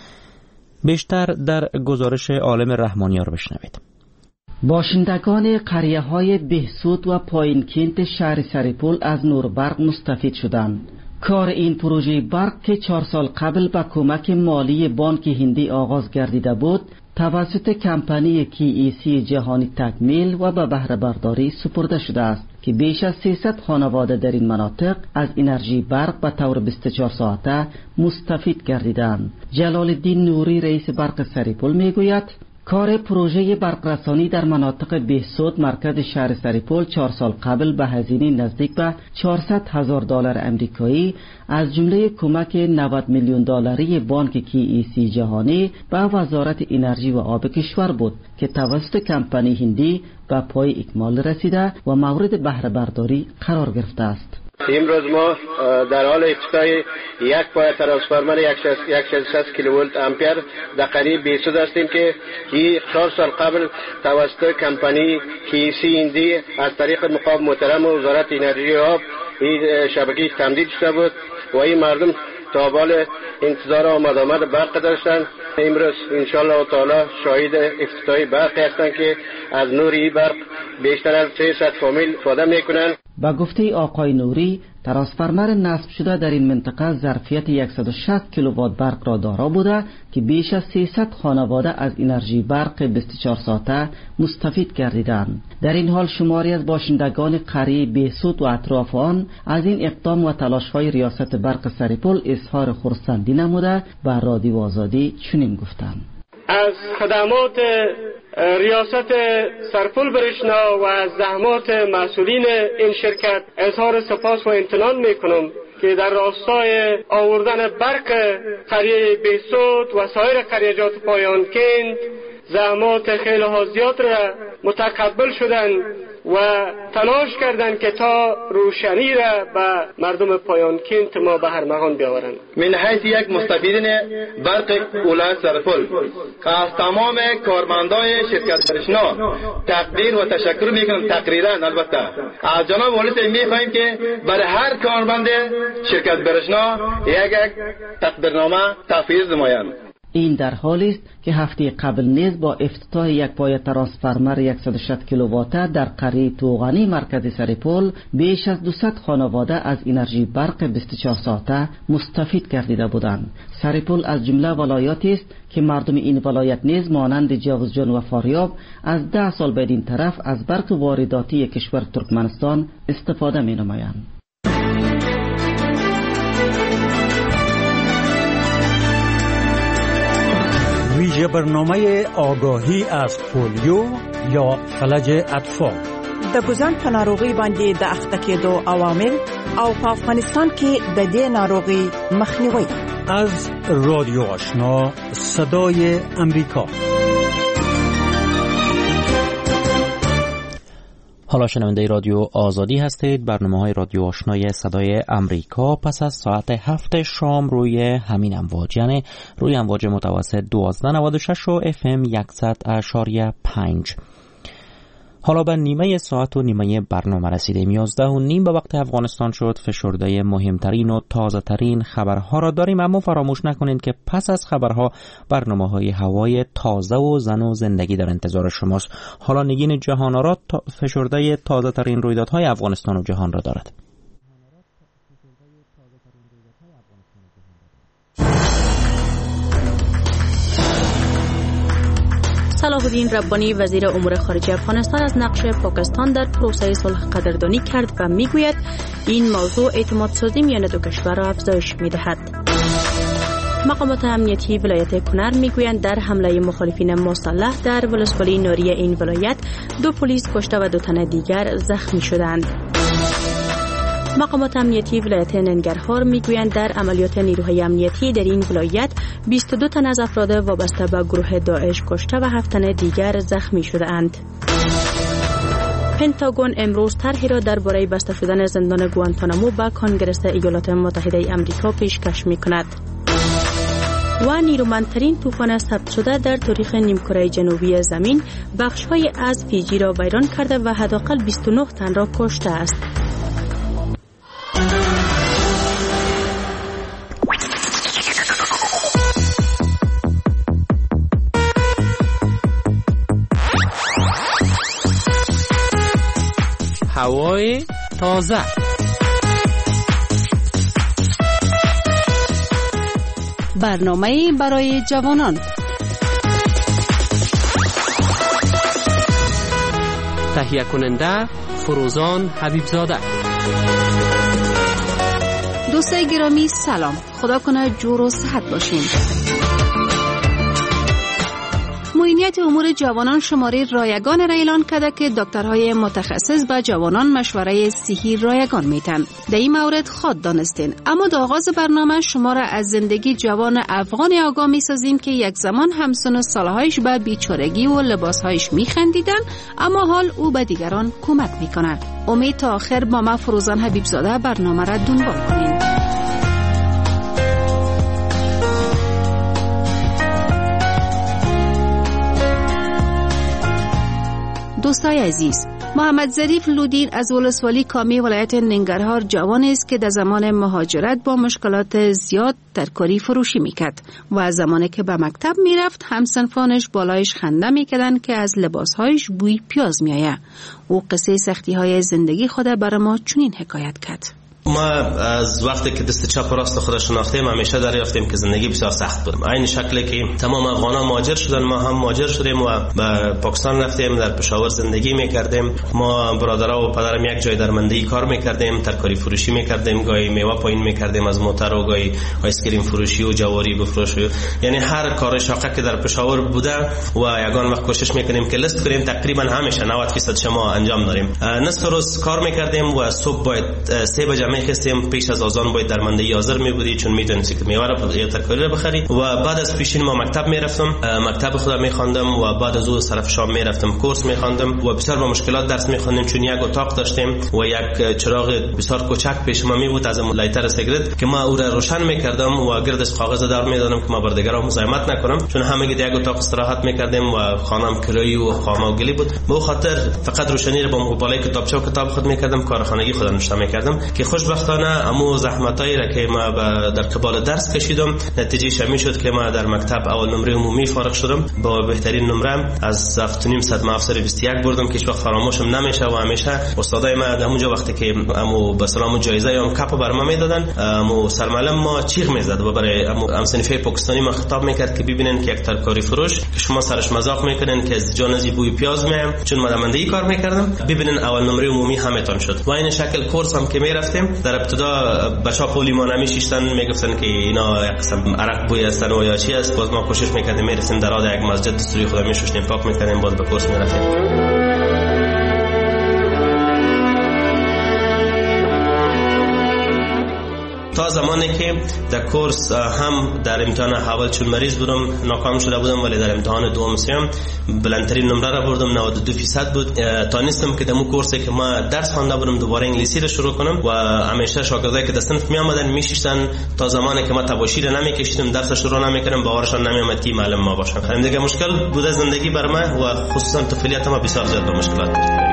بیشتر در گزارش عالم رحمانیار بشنوید. باشندگان قریه های بهسود و پایین کنت شهر سرپل از نور برق مستفید شدند. کار این پروژه برق که چهار سال قبل با کمک مالی بانک هندی آغاز گردیده بود توسط کمپانی کی ای سی جهانی تکمیل و به بهره برداری سپرده شده است که بیش از سیصد خانواده در این مناطق از انرژی برق به طور بیست و چهار ساعته مستفید گردیدند. جلال الدین نوری رئیس برق سرپل میگوید کار پروژه برقرسانی در مناطق بهسود مرکز شهر سرپل چهار سال قبل به هزینه نزدیک به چهارصد هزار دلار امریکایی از جمله کمک نود میلیون دلاری بانک کی ای سی جهانی به وزارت انرژی و آب کشور بود که توسط کمپانی هندی به پای اکمال رسیده و مورد بهره برداری قرار گرفته است. امروز ما در حال افتتاح یک پایه ترانسفورمر صد و شصت کیلوولت آمپر در قریب بهسود هستیم که این چهار سال قبل توسط کمپانی کی سی هندی از طریق مقام محترم وزارت انرژی و آب این شبکه تمدید شده بود و این مردم تا بال انتظار آمد آمد برق داشتند. امروز انشالله تعالی شاهد افتتاح برق هستند که از نور این برق بیشتر از سیصد فامیل استفاده میکنند. با گفته آقای نوری ترانسفورمر نصب شده در این منطقه ظرفیت صد و شصت کیلووات برق را دارا بوده که بیش از سیصد خانواده از انرژی برق بیست و چهار ساعته مستفید گردیدند. در این حال شماری از باشندگان قریه بهسود و اطراف آن از این اقدام و تلاش‌های ریاست برق سرپل اظهار خرسندی نموده و رادیو آزادی چنین گفتند: از خدمات ریاست سرپل برشنا و از زحمات مسئولین این شرکت اظهار سپاس و امتنان میکنم که در راستای آوردن برق قریه بهسود و سایر قریجات پایان کند زحمات خیلی ها زیاد را متقبل شدند و تلاش کردند که تا روشنی را به مردم پایان کنت ما به هرمغان بیاورند. من حیث یک مستفیدین برق ولایت سرپل که از تمام کارمندای شرکت برشنا تقدیر و تشکر میکنم. تقریرا البته از جناب والی میخواهیم که برای هر کارمند شرکت برشنا یک یک تقدیرنامه تفویض نمایند. این در حالی است که هفته قبل نیز با افتتاح یک پایه ترانسفورمر صد و شصت کیلوواته در قریه توغانی مرکز سرپل بیش از دویست خانواده از انرژی برق بیست و چهار ساعته مستفید گردیده بودند. سرپل از جمله ولایاتی است که مردم این ولایت نیز مانند جوزجان و فاریاب از ده سال بدین طرف از برق وارداتی کشور ترکمنستان استفاده می نمایند. ویژه برنامه آگاهی از پولیو یا فلج اطفال. د ګوزن په ناروغي باندې د اخته کېدو عوامل او په افغانستان کې د دې ناروغي مخنیوي. از رادیو آشنا صدای امریکا. حالا شنونده رادیو آزادی هستید. برنامه‌های رادیو آشنای صدای امریکا پس از ساعت هفت شام روی همین امواج، یعنی روی امواج متوسط دوازده نود و شش و اف ام صد اشاری پنج. حالا به نیمه ساعت و نیمه برنامه رسیدیم. یازده و نیم به وقت افغانستان شد. فشرده مهمترین و تازه ترین خبرها را داریم، اما فراموش نکنید که پس از خبرها برنامه های هوای تازه و زن و زندگی در انتظار شماست. حالا نگین جهان آراد فشرده تازه ترین رویدادهای افغانستان و جهان را دارد. صلاح الدین ربانی وزیر امور خارجه افغانستان از نقش پاکستان در پروسه صلح قدردانی کرد و میگوید این موضوع اعتماد سازی میان دو کشور را افزایش میدهد. مقامات امنیتی ولایت کنر میگویند در حمله مخالفین مسلح در ولسوالی نوری این ولایت دو پلیس کشته و دو تن دیگر زخمی شدند. مقامات امنیتی ولایت ننگرهار میگویند در عملیات نیروهای امنیتی در این ولایت بیست و دو تن از افراد وابسته به گروه داعش کشته و هفت تن دیگر زخمی شده اند. پنتاگون امروز طرحی را درباره بسته شدن زندان گوانتانامو به کنگره ایالات متحده آمریکا پیشکش میکند. و نیرومندترین طوفان ثبت شده در تاریخ نیمکره جنوبی زمین بخش‌های از فیجی را ویران کرده و حداقل بیست و نه تن را کشته است. هوای تازه. برنامه برای جوانان. تهیه کننده فروزان حبیبزاده. دوستای گرامی سلام. خدا کنه جور و صحت باشین. معینیت امور جوانان شماره رایگان را اعلان کرده که دکترهای متخصص به جوانان مشوره صحی رایگان میتن. در این مورد خود دانستین. اما در آغاز برنامه شما را از زندگی جوان افغان آگاه میسازیم که یک زمان همسن سالهایش به بیچارگی و لباسهایش میخندیدن، اما حال او به دیگران کمک میکنه. امید تا آخر با ما فروزان حبیبزاده برنامه را دنبال کنین. دوستای عزیز، محمد ظریف لودین از ولسوالی کامی ولایت ننگرهار جوانی است که در زمان مهاجرت با مشکلات زیاد ترکاری فروشی میکرد و زمانی که به مکتب میرفت همسنفانش بالایش خنده میکردن که از لباسهایش بوی پیاز میآید. او قصه سختی های زندگی خود برای ما چنین حکایت کرد. ما از وقتی که دست چپ و راست خود شناختیم همیشه دریافتیم که زندگی بسیار سخت بود. این شکلی که تمام افغانان مهاجر شدن، ما هم مهاجر شدیم و به پاکستان رفتیم، در پشاور زندگی میکردیم. ما برادرها و پدرم یک جای در مندی کار میکردیم، ترکاری فروشی میکردیم، گاهی میوه پایین میکردیم از موتر و گاهی آیس کریم فروشی و جواری بفروش، یعنی هر کار شاقه که در پشاور بوده و یگان وقت کوشش میکنیم که لیست کنیم. تقریبا همیشه نود درصد شما انجام داریم. نصف روز کار میکردیم و صبح باید سه بجه میخستیم، پیش از اذان باید در منده حاضر میبودی چون میدونستی که میوه را یا ترکاری را بخری. و بعد از پیشین ما مکتب میرفتم، مکتب خودم میخواندم و بعد از اون طرف شام میرفتم کورس میخواندم و بسیار با مشکلات درس میخواندیم چون یک اتاق داشتیم و یک چراغ بسیار کوچک پیش ما میبود از لایتر سیگرت که ما او را روشن میکردم و گردش کاغذ دار میدادم که ما بر دیگران مزاحمت نکنم، چون همه گید یک اتاق استراحت میکردیم و خانم کرایی و خامه و گلی بود. به خاطر فقط روشنی را با بالای کتابچه و کتاب خود میکردم، کارخانگی خودم نوشته میکردم که خوشبختانه امو زحمتایی را که ما در قبال درس کشیدم نتیجه شمی شد که ما در مکتب اول نمره عمومی فارغ شدم با بهترین نمره از هفت و نیم صد افسر بیست و یک بردم که هیچ وقت فراموشم نمیشه و همیشه استادای ما همونجا وقتی که امو به سلام جایزه یا کاپ بر ما میدادن، امو سرمعلم ما چیغ میزد و برای امو همسنفه پاکستانی ما خطاب میکرد که ببینن که یک ترکاری فروش که شما سرش مذاق میکنن که از جان از بوی پیاز میام، چون ما دمندگی کار میکردم، ببینن اول نمره عمومی همتون شد. و این شکل کورس هم که میرفتیم در ابتدا بچا پولی ما نمیشیشتن، میگفتن که اینا یک قسم عرق بوی هستن و یا چی است. باز ما کوشش میکردیم میرسیم در آد یک مسجد دستوری خدا میشوشتیم پاک میکردیم، باز به کورس میرفتیم. تا زمانی که در کورس هم در امتحان اول چون مریض بودم ناکام شده بودم، ولی در امتحان دوم سوم بلندترین نمره را بردم، نود و دو درصد بود. تانستم که دمو کورسی که ما درس خوانده بودم دوباره انگلیسی را شروع کنم و همیشه شاگردایی که در صنف می آمدن میشیشتن تا زمانی که ما تباشیر نمیکشیدم درس شروع نمیکردم باورشان نمیآمد که معلم ما باشم. همین دیگه مشکل بوده زندگی بر من و خصوصا طفولیت ما بسیار زیاد با مشکلات گرفتم.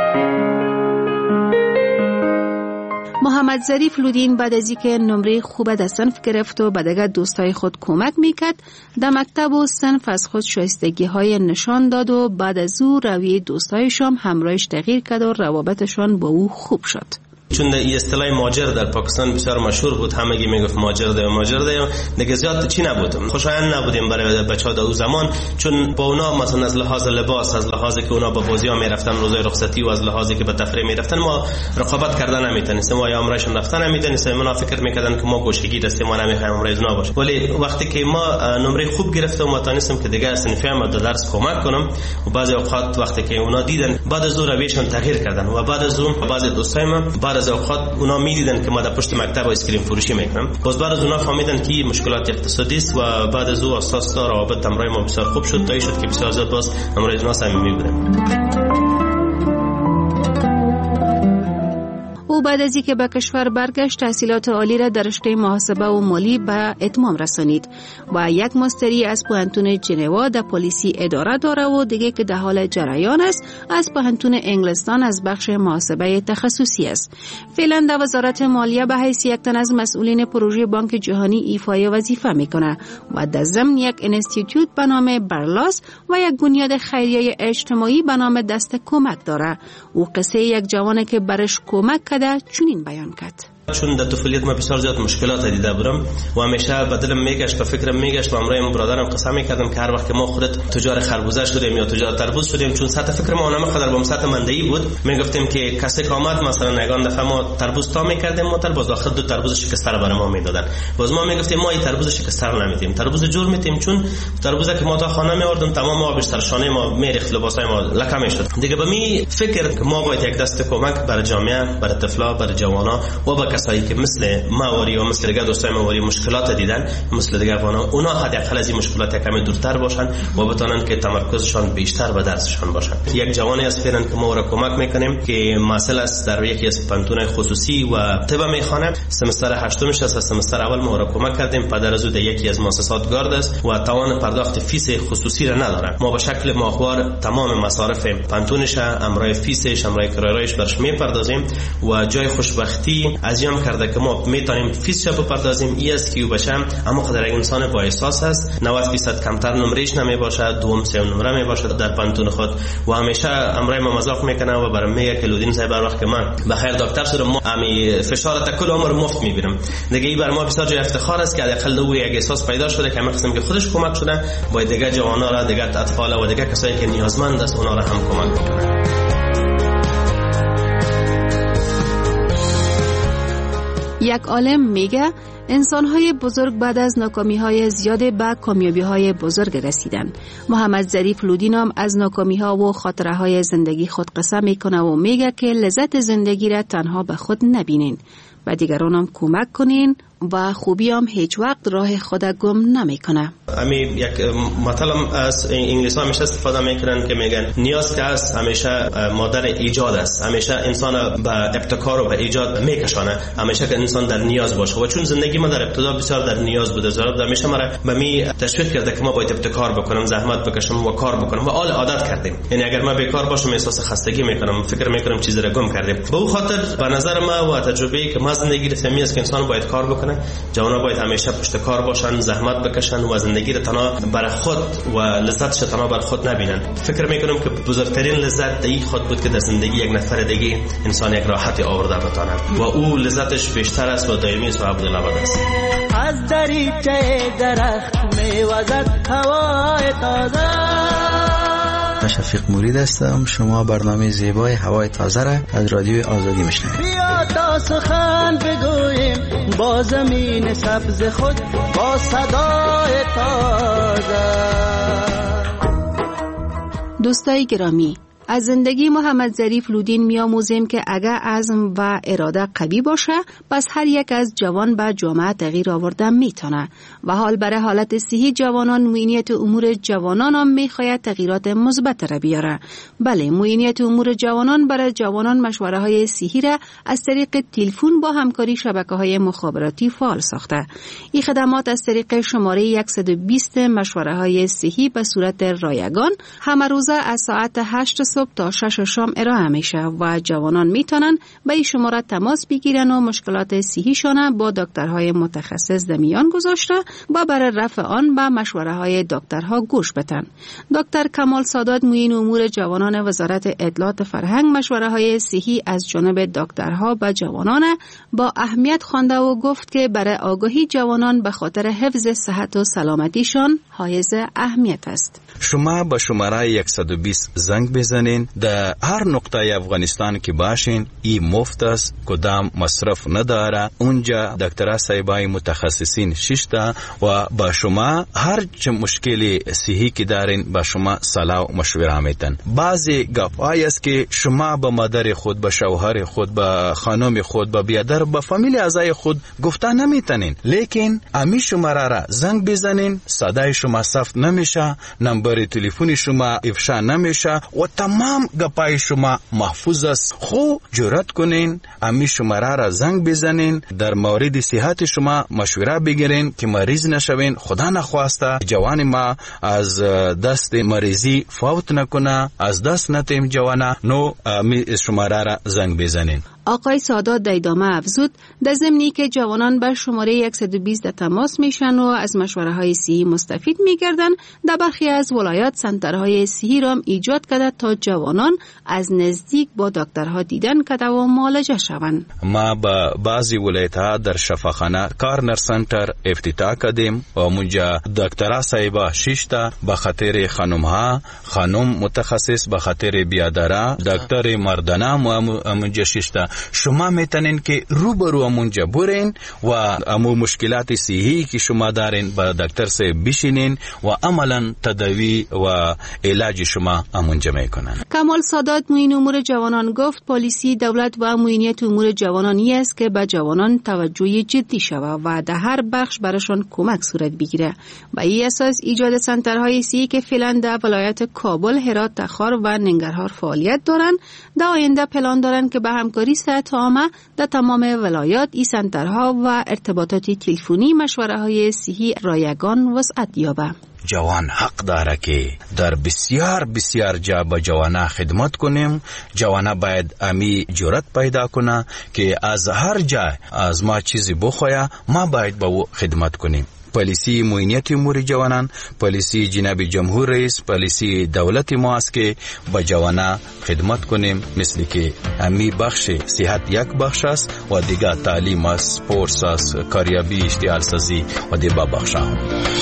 محمد ظریف لودین بعد از اینکه نمره خوب در صنف گرفت و به دیگر دوستای خود کمک میکرد، در مکتب و صنف از خود شایستگی های نشان داد و بعد از او روی دوستایشان همراهش تغییر کرد و روابطشان با او خوب شد. چون این اصطلاح ماجر در پاکستان بسیار مشهور بود، همگی میگفت ماجر ده ماجر ده، دیگه زیاد چی نبود، خوشایند نبودیم برای بچه‌ها در اون زمان، چون با اونا مثلا از لحاظ لباس، از لحاظ که اونا با بازی‌ها میرفتن روزای رخصتی و از لحاظی که به تفریح میرفتن ما رقابت کردن نمیتونستیم و یا امرایشون رفتن نمیتونستیم، اونا فکر میکردن که ما گوشگی دستیم و نمیخوایم امرای اونا باشه. ولی وقتی که ما نمره خوب گرفتم و تونستم که دیگه صنفی هم در درس کمک کنم و بعضی اوقات وقتی که اونا دیدن بعد از اون رویشون تغییر کردن و بعد از اون بعضی دوستای من بعد از اوقات اونا میدیدن که ما در پشت مکتب اسکرین فروشی میکنم، باز بعد از اونا فهمیدن که مشکلات اقتصادی است و بعد از او اساس دار روابط امرای ما بسیار خوب شد تا شد که بسیار زیاد باز امرای اونا صمیمی بودیم. او بعد از اینکه به کشور برگشت تحصیلات عالی را در رشته محاسبه و مالی به اتمام رسانید و یک ماستری از پوهنتون ژنوا در پلیسی اداره داره و دیگه که در حال جریان است از پوهنتون انگلستان از بخش محاسبه تخصصی است. فعلا در وزارت مالیه به حیث یک تن از مسئولین پروژه بانک جهانی ایفای وظیفه میکنه و در ضمن یک انستیتوت به نام برلاس و یک بنیاد خیریه اجتماعی به نام دست کمک داره. او قصه یک جوانه که برش کمک کرده چنین بیان کرد. چون در طفولیت ما بسیار زیاد مشکلات دیده بودم و همیشه به دلم میگشت و فکرم میگشت و امروز برادرم قسم میکردم که هر وقت که ما خودت تجار خربوزه شدیم یا تجار تربوز شدیم، چون سطح فکر ما نمیقدر با سطح مندهی بود، میگفتیم که کسی که آمد مثلا نگان دفعه ما تربوز تا میکردیم ما باز آخر دو تربوز شکسته رو برای ما میدادن، باز ما میگفتیم ما این تربوز شکسته رو نمیدیم، تربوز جور میدیم، چون تربوزه که ما تا خانه میآوردیم تمام آب سرشانه ما میریخت، لباسای ما لکه میشد. دیگه به می فکر که ما باید یک دست کمک برای جامعه، برای طفلا، برای جوانا و با کسایی که مثل ماوری و مثل دیگه دوستای ماوری مشکلات دیدن، مثل دیگه افغانا، اونا حداقل از این مشکلات کمی دورتر باشن و بتونن که تمرکزشان بیشتر به درسشان باشن. یک جوانی از فعلا که ما را کمک میکنیم که مسئله است در یکی از پانتون خصوصی و طب میخوانه، سمستر هشتمش است، سمستر اول ما را کمک کردیم، پدر از او در یکی از مؤسسات گارد است و توان پرداخت فیس خصوصی را نداره. ما به شکل ماهوار تمام مصارف پانتونش، امرای فیسش، امرای کرایه‌اش برش میپردازیم و جای خوشبختی ازیم کرده که ما میتونیم فیسش بپردازیم. ای است که باشم اما قدر انسان با احساس است، نود درصد کمتر نمرهش نمی باشد، دوم سوم نمره می باشد در پانتون خود و همیشه امرای ما مذاق میکنه و برام میگه که لودین صاحب هر وقت که من بخیر دکتر شدم ما امی فشار تا کل عمر مفت میبینم. دیگه این بر ما بسیار جای افتخار است که حداقل او یک احساس پیدا شده که من قسم که خودش کمک شده با دیگه جوانا را، دیگه اطفال و دیگه کسایی که نیازمند است اونا را هم کمک میکنه. یک عالم میگه انسان‌های بزرگ بعد از ناکامی‌های زیاد به کامیابی‌های بزرگ رسیدن. محمد ظریف لودین هم از ناکامی‌ها و خاطره‌های زندگی خود قصه میکنه و میگه که لذت زندگی را تنها به خود نبینین و دیگران هم کمک کنین و خوبی هم هیچ وقت راه خود گم نمیکنه. امی یک مطلب از انگلیسی همیشه استفاده میکنن که میگن نیاز که است همیشه مادر ایجاد است، همیشه انسان به ابتکار و به ایجاد میکشانه، همیشه که انسان در نیاز باشه و چون زندگی ما در ابتدا بسیار در نیاز بوده، ضرورت همیشه مرا به می تشویق کرده که ما باید ابتکار بکنم، زحمت بکشم و کار بکنم و آل عادت کردیم. یعنی اگر ما بیکار باشم احساس خستگی میکنم، فکر میکنم چیزی را گم کردیم. به اون خاطر به نظر ما و تجربه‌ای که ما زندگی رسمی است که انسان باید کار بکنه، جوانا باید همیشه پشت کار باشن، زحمت بکشن و زندگی را تنها برای خود و لذتش تنها برای خود نبینن. فکر میکنم که بزرگترین لذت دی خود بود که در زندگی یک نفر دیگه انسان یک راحتی آورده بتونه و او لذتش بیشتر است و دائمی است و ابدالابد است. از دریچه درخت میوزد هوای تازه. شفیق مرید هستم. شما برنامه زیبای هوای تازه را از رادیو آزادی میشنوید. بیا تا سخن بگوییم با زمین سبز خود، با صدای تازه. دوستای گرامی، از زندگی محمد ظریف لودین می‌آموزیم که اگر عزم و اراده قوی باشه، پس هر یک از جوان به جامعه تغییر آوردن میتونه و حال برای حالت صحی جوانان معینیت امور جوانان هم میخواهد تغییرات مثبت را بیاره. بله، معینیت امور جوانان برای جوانان مشوره های صحی را از طریق تلفن با همکاری شبکه های مخابراتی فعال ساخته. این خدمات از طریق شماره صد و بیست مشوره های صحی به صورت رایگان همه روزه از ساعت هشت صبح تا شش شام ارائه میشه و جوانان میتونن به این شماره تماس بگیرن و مشکلات صحیشان با دکترهای متخصص در میان گذاشته و برای رفع آن به مشوره های دکترها گوش بدن. دکتر کمال سادات معین امور جوانان وزارت اطلاعات فرهنگ مشوره های صحی از جانب دکترها به جوانان با اهمیت خوانده و گفت که برای آگاهی جوانان به خاطر حفظ صحت و سلامتیشان حائز اهمیت است. شما به شماره صد و بیست زنگ بزنین. در هر نقطه افغانستان که باشین این مفت است، کدام مصرف نداره. اونجا دکترها صاحبای متخصصین ششتا و با شما هر چه مشکلی صحی که دارین با شما صلاح و مشوره میتن. بعضی گپایی است که شما به مادر خود، به شوهر خود، به خانم خود، به بیادر، به فامیل اعضای خود گفته نمیتنین، لیکن امی شماره را زنگ بزنین، صدای شما ثبت نمیشه، نمبر تلفن شما افشا نمیشه و تمام گپای شما محفوظ است. خو جرأت کنین امی شماره را زنگ بزنین، در مورد صحت شما مشوره بگیرین که مریض نشوین. خدا نخواسته جوان ما از دست مریضی فوت نکنه، از دست نتیم جوانه. نو امی شماره را زنگ بزنین. آقای سادات در ادامه افزود در ضمنی که جوانان بر شماره صد و بیست تماس میشن و از مشوره های صحی مستفید میگردن، در برخی از ولایات سنترهای صحی را ایجاد کرده تا جوانان از نزدیک با دکترها دیدن کرده و معالجه شوند. ما با بعضی ولایت‌ها در شفاخانه کارنر سنتر افتتاح کردیم و اونجا دکترها صاحبا شش تا به خاطر خانم‌ها، خانم متخصص به خاطر بیادرها، دکتر مردانه اونجا شش تا. شما میتونین که روبرو امونجا برین و امو مشکلات صحی که شما دارین با دکتر سے بشینین و عملا تداوی و علاج شما امونجا میکنن. کمال سادات معین امور جوانان گفت پالیسی دولت و معینیت امور جوانانی است که به جوانان توجه جدی شود و در هر بخش براشون کمک صورت بگیره. به این اساس ایجاد سنترهای صحی که فعلا در ولایت کابل، هرات، تخار و ننگرهار فعالیت دارند، در آینده پلان دارند که به همکاری صحت عامه در تمام ولایات این سنترها و ارتباطات تلفنی مشوره های صحی رایگان وسعت یابه. جوان حق داره که در بسیار بسیار جا با جوانا خدمت کنیم. جوانا باید امی جرأت پیدا کنه که از هر جا از ما چیزی بخواه، ما باید با او خدمت کنیم. پالیسی معینیت امور جوانان، پالیسی جناب جمهور رئیس، پالیسی دولت ما است که با جوانا خدمت کنیم. مثل که امی بخش صحت یک بخش است و دیگر تعلیم است، سپورت است، کاریابی، اشتغال سازی و دیگر بخش هم.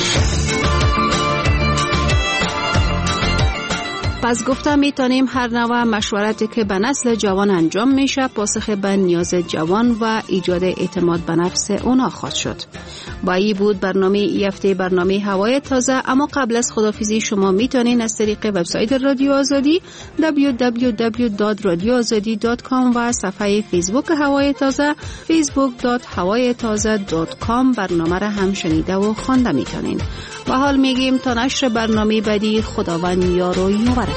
پس گفته میتونیم هر نوع مشورتی که به نسل جوان انجام میشه پاسخ به نیاز جوان و ایجاد اعتماد به نفس اونا خواهد شد. با این بود برنامه ای هفته برنامه هوای تازه. اما قبل از خداحافظی شما میتونین از طریق وبسایت رادیو آزادی دبلیو دبلیو دبلیو دات رادیو آزادی دات کام و صفحه فیسبوک هوای تازه فیسبوک دات هوای تازه دات کام برنامه را هم شنیده و خوانده میتونین. و حال میگیم تا نشر برنامه بعدی خداوند یار و یاورتان.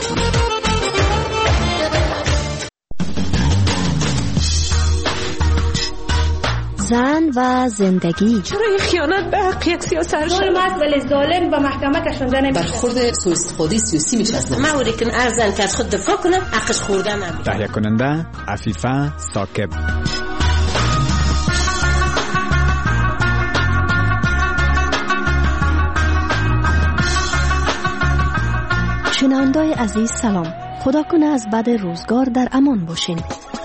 زن و زندگی. چرا این خیانت به حق یک سیاست ظلم است ولی ظالم به محکمه کشانده نمیشه. برخورد سوء استفاده سیاسی میشه از ما وری که ارزن که از خود دفاع کنه حقش خورده نمیشه. تهیه کننده عفیفه ثاقب. شنونده‌های عزیز سلام. خدا کنه از بد روزگار در امان باشین.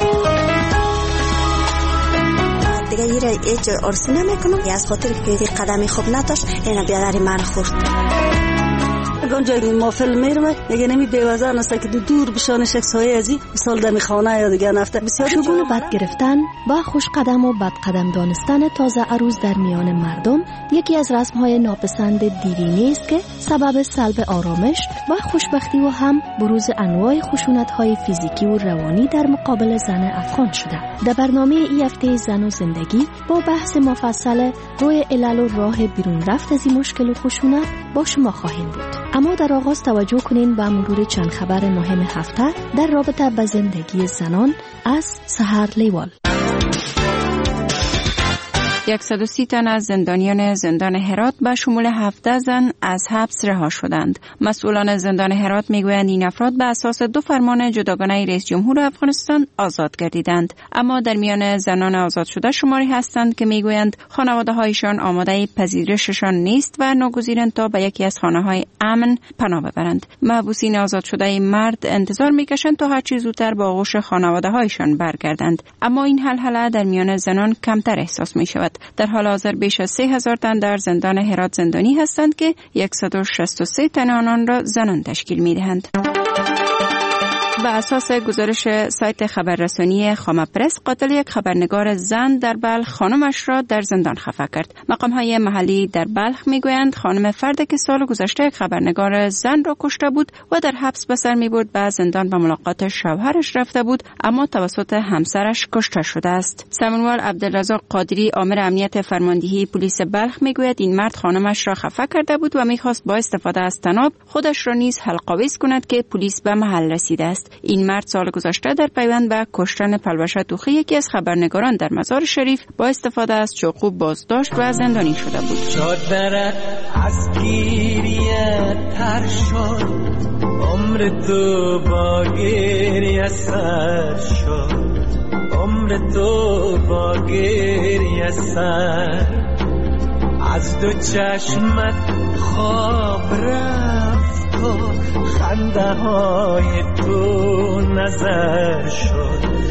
دیگه یه را یه جای آرسی نمیکنم. از خاطر که قدمی خوب نداشت اینا بیادری من خورد. اون جایی ما فیلم میرم دیگه نمی بیوازان است که دور بشانش یک سایه ازی مثال دمی خانه یا دیگه نفته بسیار شگون بد گرفتن و خوش قدم و بد قدم دانستن تازه عروس در میان مردم یکی از رسم‌های ناپسند دیرینه است که سبب سلب آرامش و خوشبختی و هم بروز انواع خشونت‌های فیزیکی و روانی در مقابل زن افغان شده. در برنامه این هفته زن و زندگی با بحث مفصل روی علل و راه بیرون رفت از این مشکل و خشونت با شما خواهیم بود. اما در آغاز توجه کنین به مرور چند خبر مهم هفته در رابطه با زندگی زنان از سحر لیوال. صد و سی تن از زندانیان زندان هرات به شمول هفده زن از حبس رها شدند. مسئولان زندان هرات میگویند این افراد به اساس دو فرمان جداگانه رئیس جمهور افغانستان آزاد گردیدند. اما در میان زنان آزاد شده شماری هستند که میگویند خانواده هایشان آماده پذیرششان نیست و ناگزیرند تا به یکی از خانه های امن پناه ببرند. محبوسین آزاد شده مرد انتظار میکشند تا هر چه زودتر با آغوش خانواده هایشان برگردند. اما این هلهله در میان زنان کمتر احساس می شود. در حال حاضر بیش از سه هزار تن در زندان هرات زندانی هستند که صد و شصت و سه تن آنان را زنان تشکیل می دهند. بر اساس گزارش سایت خبررسانی خامه پرس، قاتل یک خبرنگار زن در بلخ خانمش را در زندان خفه کرد. مقام‌های محلی در بلخ میگویند خانم فرد که سال گذشته یک خبرنگار زن را کشته بود و در حبس به سر میبرد به زندان به ملاقات شوهرش رفته بود، اما توسط همسرش کشته شده است. سمنوال عبدالرزاق قادری آمر امنیت فرماندهی پلیس بلخ میگوید این مرد خانمش را خفه کرده بود و میخواست با استفاده از طناب خودش را نیز حلق‌آویز کند که پلیس به محل رسیده است. این مرد سال گذشته در پیوند به کشتن پلوشه توخی یکی از خبرنگاران در مزار شریف با استفاده از چاقو بازداشت و زندانی شده بود. چادرت از گیریت تر شد، عمر تو با گریه سر شد، عمر تو با گریه سر، از دو چشمت خواب رفت و خنده های تو نظر شد.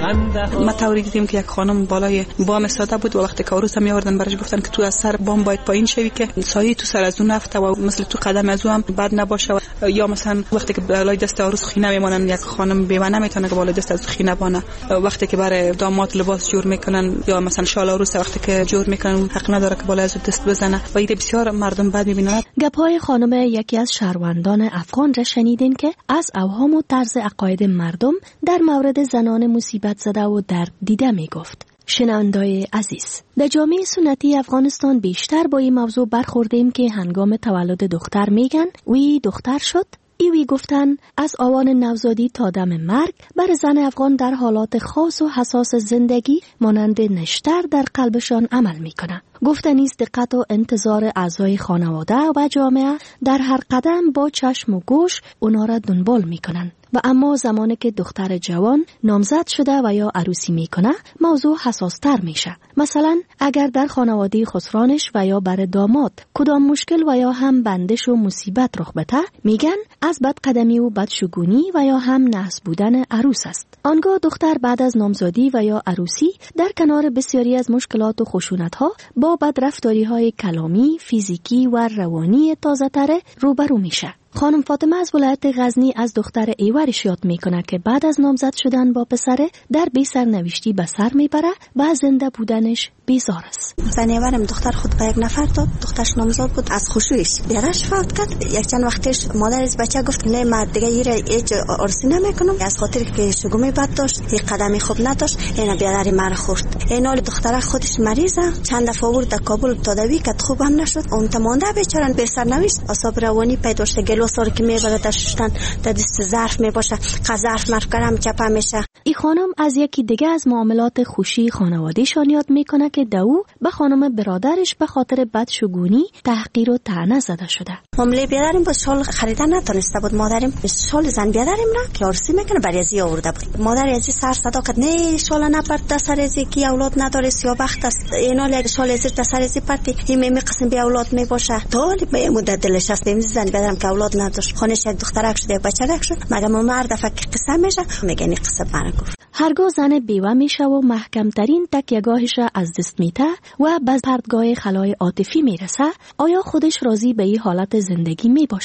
ما طوری دیدیم که یک خانم بالای بام استاده بود و وقتی که عروس می آوردن برش گفتن که تو از سر بام باید پایین شوی که سایه تو سر از اون نفته و مثل تو قدم از اون بد نباشه، و یا مثلا وقتی که بالای دست عروس خینه میمونن، یک خانم بیوه نمیتونه که بالای دست از خینه بانه، وقتی که برای داماد لباس جور میکنن یا مثلا شال عروس وقتی که جور میکنن حق نداره که بالای از دست بزنه و ایده بسیار مردم بد میبینن. گپای خانم یکی از شهروندان افغان را شنیدین که از اوهام و طرز عقاید مردم در مورد زنان مصیبت زده و درد دیده می گفت. شنوندای عزیز، در جامعه سنتی افغانستان بیشتر با این موضوع برخوردیم که هنگام تولد دختر میگن وی دختر شد، ایوی گفتن از آوان نوزادی تا دم مرگ بر زن افغان در حالات خاص و حساس زندگی مانند نشتر در قلبشان عمل میکنه. گفتن است دقت و انتظار اعضای خانواده و جامعه در هر قدم با چشم و گوش اونا را دنبال میکنن. و اما زمانی که دختر جوان نامزد شده و یا عروسی میکنه موضوع حساس تر میشه. مثلا اگر در خانواده خسرانش و یا بر داماد کدام مشکل و یا هم بندش و مصیبت رخ بده، میگن از بدقدمی و بدشگونی و یا هم نحس بودن عروس است. آنگاه دختر بعد از نامزادی و یا عروسی در کنار بسیاری از مشکلات و خشونت ها با بدرفتاری های کلامی، فیزیکی و روانی تازه تره روبرو میشه. خانم فاطمه از ولایت غزنی از دختر ایورش یاد میکنه که بعد از نامزد شدن با پسره در بی سرنوشتی به سر میبره و زنده بودنش بیزار است. زن ایورم دختر خود به یک نفر داد، دخترش نامزد بود، از خوشویش بیادرش فوت کرد. یک چند وقتش مادرش بچه گفت نه مرد دیگه ایره هیچ عرسی نمیکنم، از خاطر که شگومی بد داشت، یک قدمی خوب نداشت، اینا بیادری مر خورد. اینا دختره خودش مریضه، چند دفعه ورد در کابل تداوی کرد، خوب هم نشد. اون تمانده بیچاره بی سرنوشت، اعصاب روانی پیدا شده، گلوسار که میبره در شستن در دست ظرف میباشه، ظرف مرکرم چپه میشه. این خانم از یکی دیگه از معاملات خوشی خانواده‌شان یاد میکنه که دو به خانم برادرش به خاطر بدشگونی تحقیر و طعنه زده شده. معامله بیادرم با شال خریدن نتونسته بود. مادرم شال زن بیادرم را که عروسی میکنه برای ازی آورده بود. مادر ازی سر صدا کرد نه شال نپرد در سر ازی کی اولاد نداره، سیاه‌بخت است، اینا لگ شال ازی در سر ازی پرتی این می قسم بی اولاد میباشه. تا به مدت دلش است نمیز زن بیادرم که اولاد نداشت، خونش یک دخترک شده بچه‌ک شد، مگه مرد فکر قسم میشه میگه این قصه برا گفت. هرگاه زن بیوه میشه و محکمترین تکیه‌گاهش از دست میته و به پردگاه خلای عاطفی میرسه، آیا خودش راضی به این حالت زندگی میباشه؟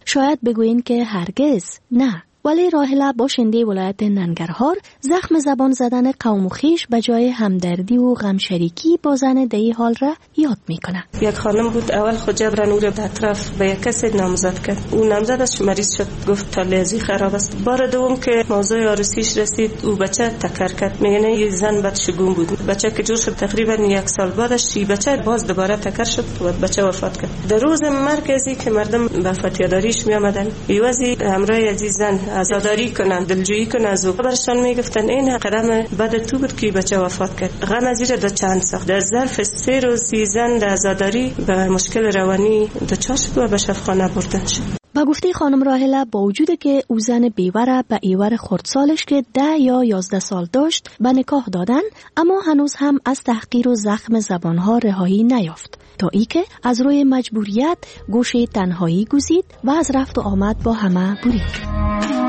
شاید بگویین که هرگز نه. ولی راهله باشنده ولایت ننگرهار زخم زبان زدن قوم و خویش به جای همدردی و غمشریکی با زن دهی حال را یاد میکنه. یک خانم بود اول خود جبران او را به اطراف به یک کسی نامزد کرد. او نامزدش مریض شد، گفت تالیزی خراب است. بار دوم که موضوع عروسیش رسید او بچه تکر کرد. میگه یه زن بدشگون بود. بچه که جور شد تقریبا یک سال بعدش بچه باز دوباره تکر شد و بچه وفات کرد. در روز مرکزی که مردم به فتیاداریش می آمدن یوازی همراه عزیزان عزاداری کنن، دلجویی کنن از او. برشان میگفتن این قدم بعد تو بود که بچه وفات کرد. غم از این دو چند ساخت. در ظرف سه روز زن در عزاداری به مشکل روانی دچار شد و به شفاخانه بردن شد. با گفته خانم راهله با وجود که او زن بیوره به ایور خردسالش که ده یا یازده سال داشت به نکاح دادن، اما هنوز هم از تحقیر و زخم زبانها رهایی نیافت تا ای که از روی مجبوریت گوشه تنهایی گزید و از رفت و آمد با همه برید.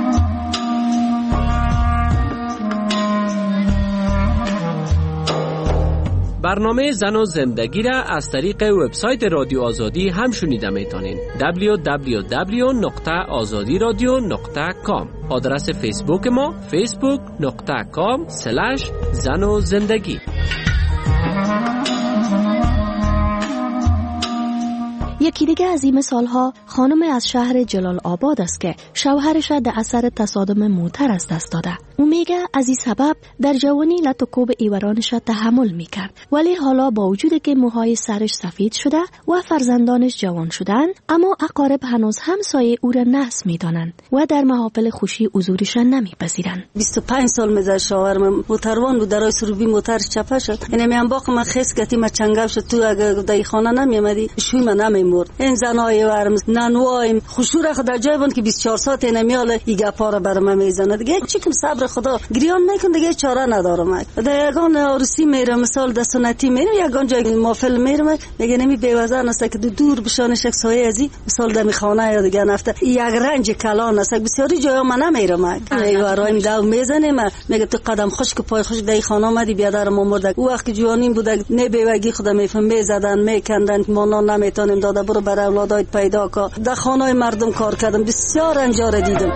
برنامه زن و زندگی را از طریق وبسایت رادیو آزادی هم شنیده میتونین. دبلیو دبلیو دبلیو نقطه آزادی رادیو نقطه کام. آدرس فیسبوک ما فیسبوک نقطه کام سلش زن و زندگی. یکی دیگه از این مثالها خانم از شهر جلال آباد است که شوهرش در اثر تصادم موتر از دست داده. او میگه از این سبب در جوانی لط و کوب ایورانش تحمل میکرد، ولی حالا با وجود که موهای سرش سفید شده و فرزندانش جوان شدن، اما اقارب هنوز هم سایه او را نحس میدانند و در محافل خوشی حضورشان نمیپذیرند. بیست و پنج سال میذاره شوهرم موتروان بود، درای سروبی موترش چپه شد. اینه میام باق من خس کتی ما چنگم شد. تو اگه در خانه نمیامدی شوی من نمیمرد. این زنای ورم نانوایم خوشوره خود در جای بود که بیست و چهار ساعت نمیاله ایگه پاره برام میزنه. دیگه چیکم صبر خدا گریان میکن، دیگه چاره ندارم. در یگان عروسی میرم مثال در سنتی میرم، یگان جای محفل میرم، میگه نمی بیوزن است که دور بشانش یک سایه ازی مثال در میخانه یا دیگه نفته یک رنج کلان است. بسیاری جایا من نمیرم. میگه رایم داو میزنه، میگه تو قدم خشک پای خشک در خانه اومدی بیادر ما مرد. او وقت جوانیم بود نه بیوگی خدا میفهم میزدن میکندن ما نمیتونیم داده برو برای اولادایت پیدا کا. در خانه مردم کار کردم، بسیار انجار دیدم.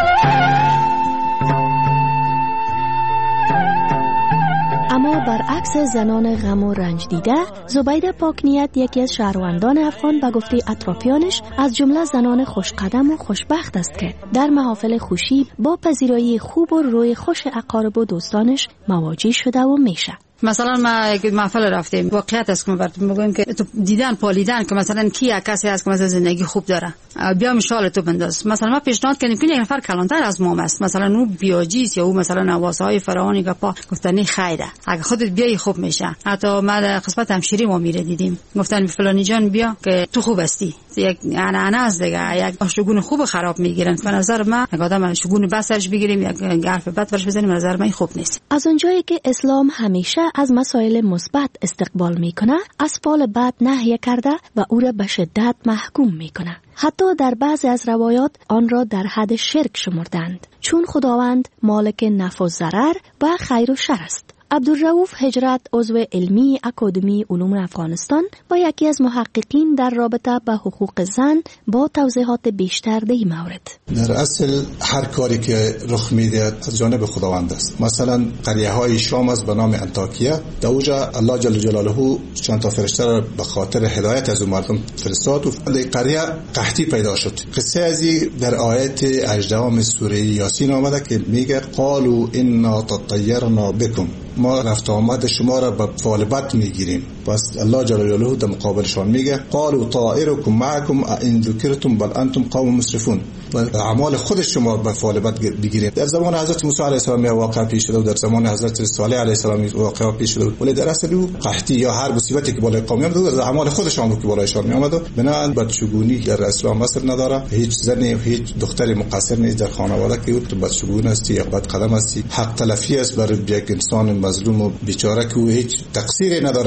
اما برعکس زنان غم و رنج دیده، زبیده پاکنیت یکی از شهروندان افغان به گفته اطرافیانش از جمله زنان خوشقدم و خوشبخت است که در محافل خوشی با پذیرایی خوب و روی خوش اقارب و دوستانش مواجه شده و میشه. مثلا ما یک محفل رفتیم، واقعیت است که ما براتون میگم که تو دیدن پالیدن که مثلا کی کسی هست که مثلا زندگی خوب داره، بیا مشال تو بنداز. مثلا ما پیشنهاد کردیم که یک نفر کلانتر از ما است، مثلا او بیاجیس یا او مثلا نواسای فراوانی گپا، گفتن خیره اگه خودت بیای خوب میشه. حتی ما در قسمت همشیری ما میره دیدیم، گفتن فلانی جان بیا که تو خوب هستی. یک انا از دیگه یک شگون خوب خراب میگیرن. به نظر من اگه آدم شگون بسش بگیریم یک حرف بد برش بزنیم، به نظر من خوب نیست. از اونجایی که اسلام همیشه از مسائل مثبت استقبال میکنه، از فعل بد نهی کرده و او را به شدت محکوم میکنه. حتی در بعضی از روایات آن را در حد شرک شمردند، چون خداوند مالک نفع و ضرر و خیر و شر است. عبدالرؤوف هجرت، عضو علمی اکادمی علوم افغانستان و یکی از محققین در رابطه با حقوق زن، با توضیحات بیشتر در این مورد. در اصل هر کاری که رخ میده از جانب خداوند است. مثلا قریه های شام است به نام انطاکیه، در اوجا الله جل جلاله چند تا فرشته را به خاطر هدایت از مردم فرستاد و در قریه قحطی پیدا شد. قصه ازی در آیت هجدهم سوره یاسین آمده که میگه قالوا انا تطیرنا بكم، ما رفت آمد شما را به فعل بد میگیریم. پس الله جل جلاله در مقابلشان میگه قالوا طائركم معكم ان ذکرتم بل انتم قوم مسرفون، و اعمال خود شما به فعل بد بگیرید. در زمان حضرت موسی علیه السلام واقع پیش شده و در زمان حضرت صالح علیه السلام واقع پیش شده، ولی در اصل او قحطی یا هر مصیبتی که بالای قوم میاد از اعمال خودشان بود که بالایشان میآمد. بنابراین بدشگونی در اسلام اثر نداره. هیچ زنی هیچ دختری مقصر نیست در خانواده که تو بدشگون است یا بد قدم است. حق تلفی است بر یک انسان مظلوم و بیچاره که او هیچ تقصیری نداره این کار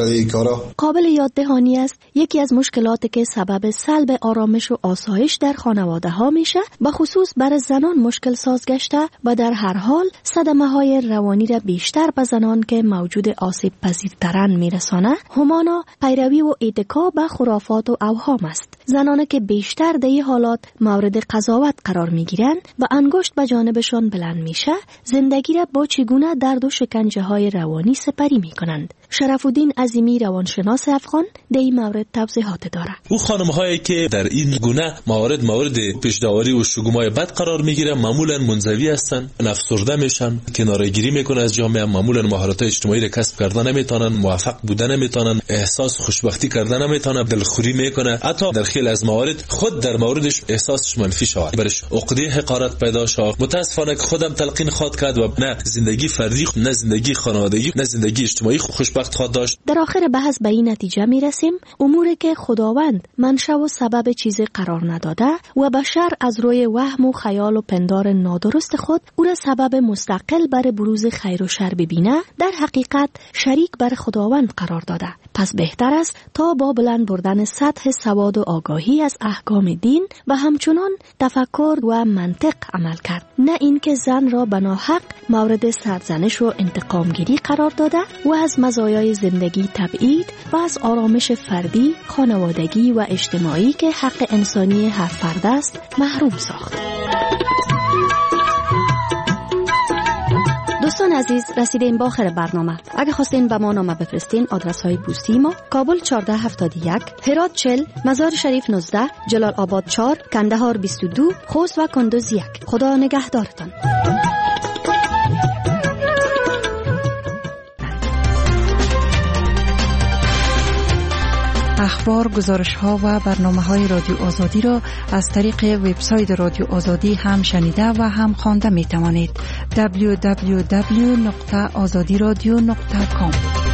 را. قابل یاد دهانی است یکی از مشکلاتی که سبب سلب آرامش و آسایش در خانواده ها میشه به خصوص برای زنان مشکل ساز گشته و در هر حال صدمه های روانی را بیشتر به زنان که موجود آسیب پذیرترن میرسانه. همانا پیروی و اتکا به خرافات و اوهام است. زنانی که بیشتر در این حالات مورد قضاوت قرار میگیرند و انگشت به جانبشان بلند میشه، زندگی را با چگونه درد و شکنجه های روانی سپری میکنند. شرف الدین عظیمی روانشناس افغان در این مورد توضیحات داره. او خانم هایی که در این گونه موارد مورد پیش‌داوری و شگمای بد قرار میگیرن معمولا منزوی هستن، افسرده میشن، کناره‌گیری میکنن از جامعه، معمولا مهارت اجتماعی را کسب کردن نمیتونن، موفق بودن نمیتونن، احساس خوشبختی کردن نمیتونن، دلخوری میکنه، حتی در خیلی از موارد خود در موردش احساسش منفی شود، برش عقده حقارت پیدا شود. متاسفانه که خودم تلقین خواد کرد و نه زندگی فردی، نه زندگی خانوادگی، نه زندگی اجتماعی خوشبخت خواد داشت. در آخر بحث به این نتیجه میرسیم اموری که خداوند منشأ و سبب چیزی قرار نداده و بشر از روی وهم و خیال و پندار نادرست خود او را سبب مستقل بر بروز خیر و شر ببینه، در حقیقت شریک بر خداوند قرار داده. پس بهتر است تا با بلند بردن سطح سواد و آگاهی از احکام دین و همچنان تفکر و منطق عمل کرد، نه اینکه زن را به ناحق مورد سرزنش و انتقامگیری قرار داده و از مزایای زندگی تبعید و از آرامش فردی، خانوادگی و اجتماعی که حق انسانی هر فرد است محروم ساخت. دوستان عزیز، رسیدیم با آخر برنامه. اگه خواستین به ما نامه بفرستین، آدرس های پستی ما: کابل چهارده هفتاد و یک، هرات چهل، مزار شریف نوزده، جلال آباد چهار، کندهار بیست و دو، خوست و کندوز یک. خدا نگهدارتان. اخبار، گزارش‌ها و برنامه‌های رادیو آزادی را از طریق وبسایت رادیو آزادی هم شنیده و هم خوانده می‌توانید. دبلیو دبلیو دبلیو نقطه آزادی رادیو نقطه کام.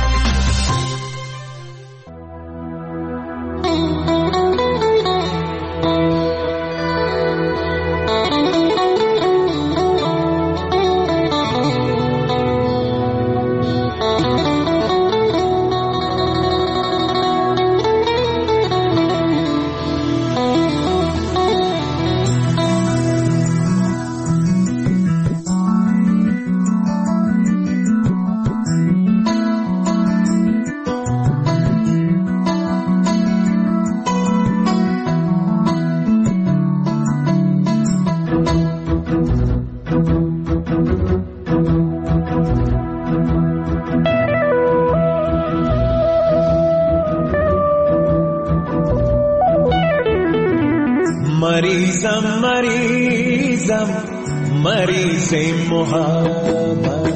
مریضم مریضم مریض محبت،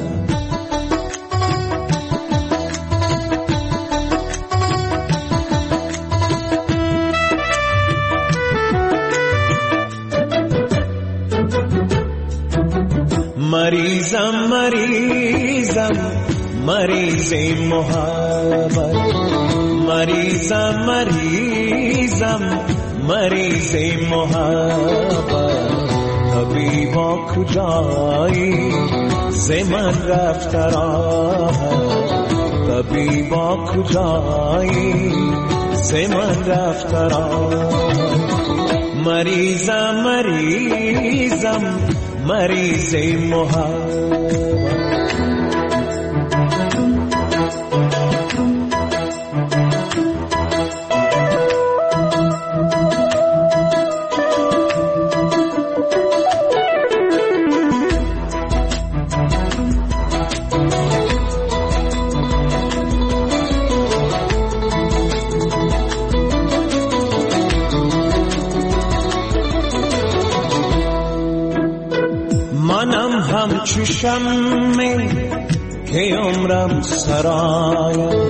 مریضم مریضم مریض محبت، مریضم مریضم مریض محبت. طبیبا کجایی ز من رفت راحت، طبیبا کجایی ز من رفت راحت. مریضم مریضم مریض محبت. همچو شمع که عمرم سرایم،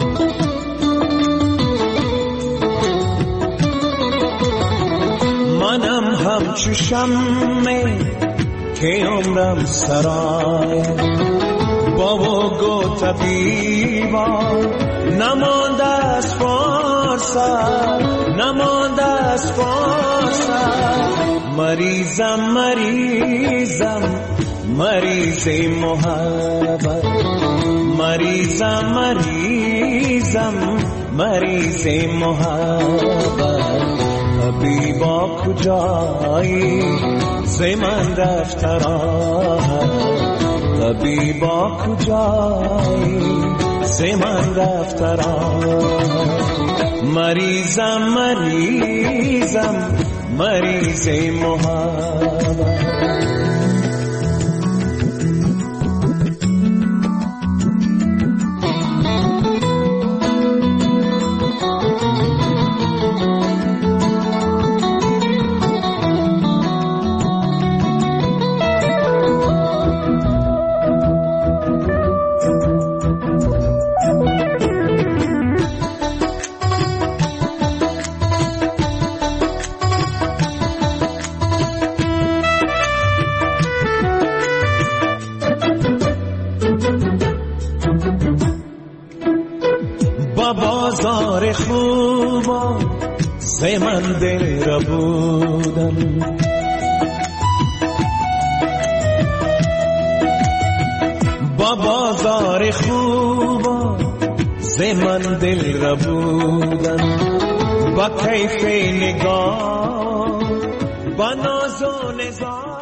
منم همچو شمع که عمرم سرایم. بابا گو طبیبا نمانده از فرصت، نمانده از فرصت. مریضم مریضم مریض محبت، مریضم مریضم مریض محبت حبیبا کجایی ز من رفته راه حبیبا کجایی ز من رفته راه مریضم مریضم مریض محبت بازار خوبا ز من دل را بودم با بازار خوبا ز من دل را بودم با کیف نگاه با ناز و نزار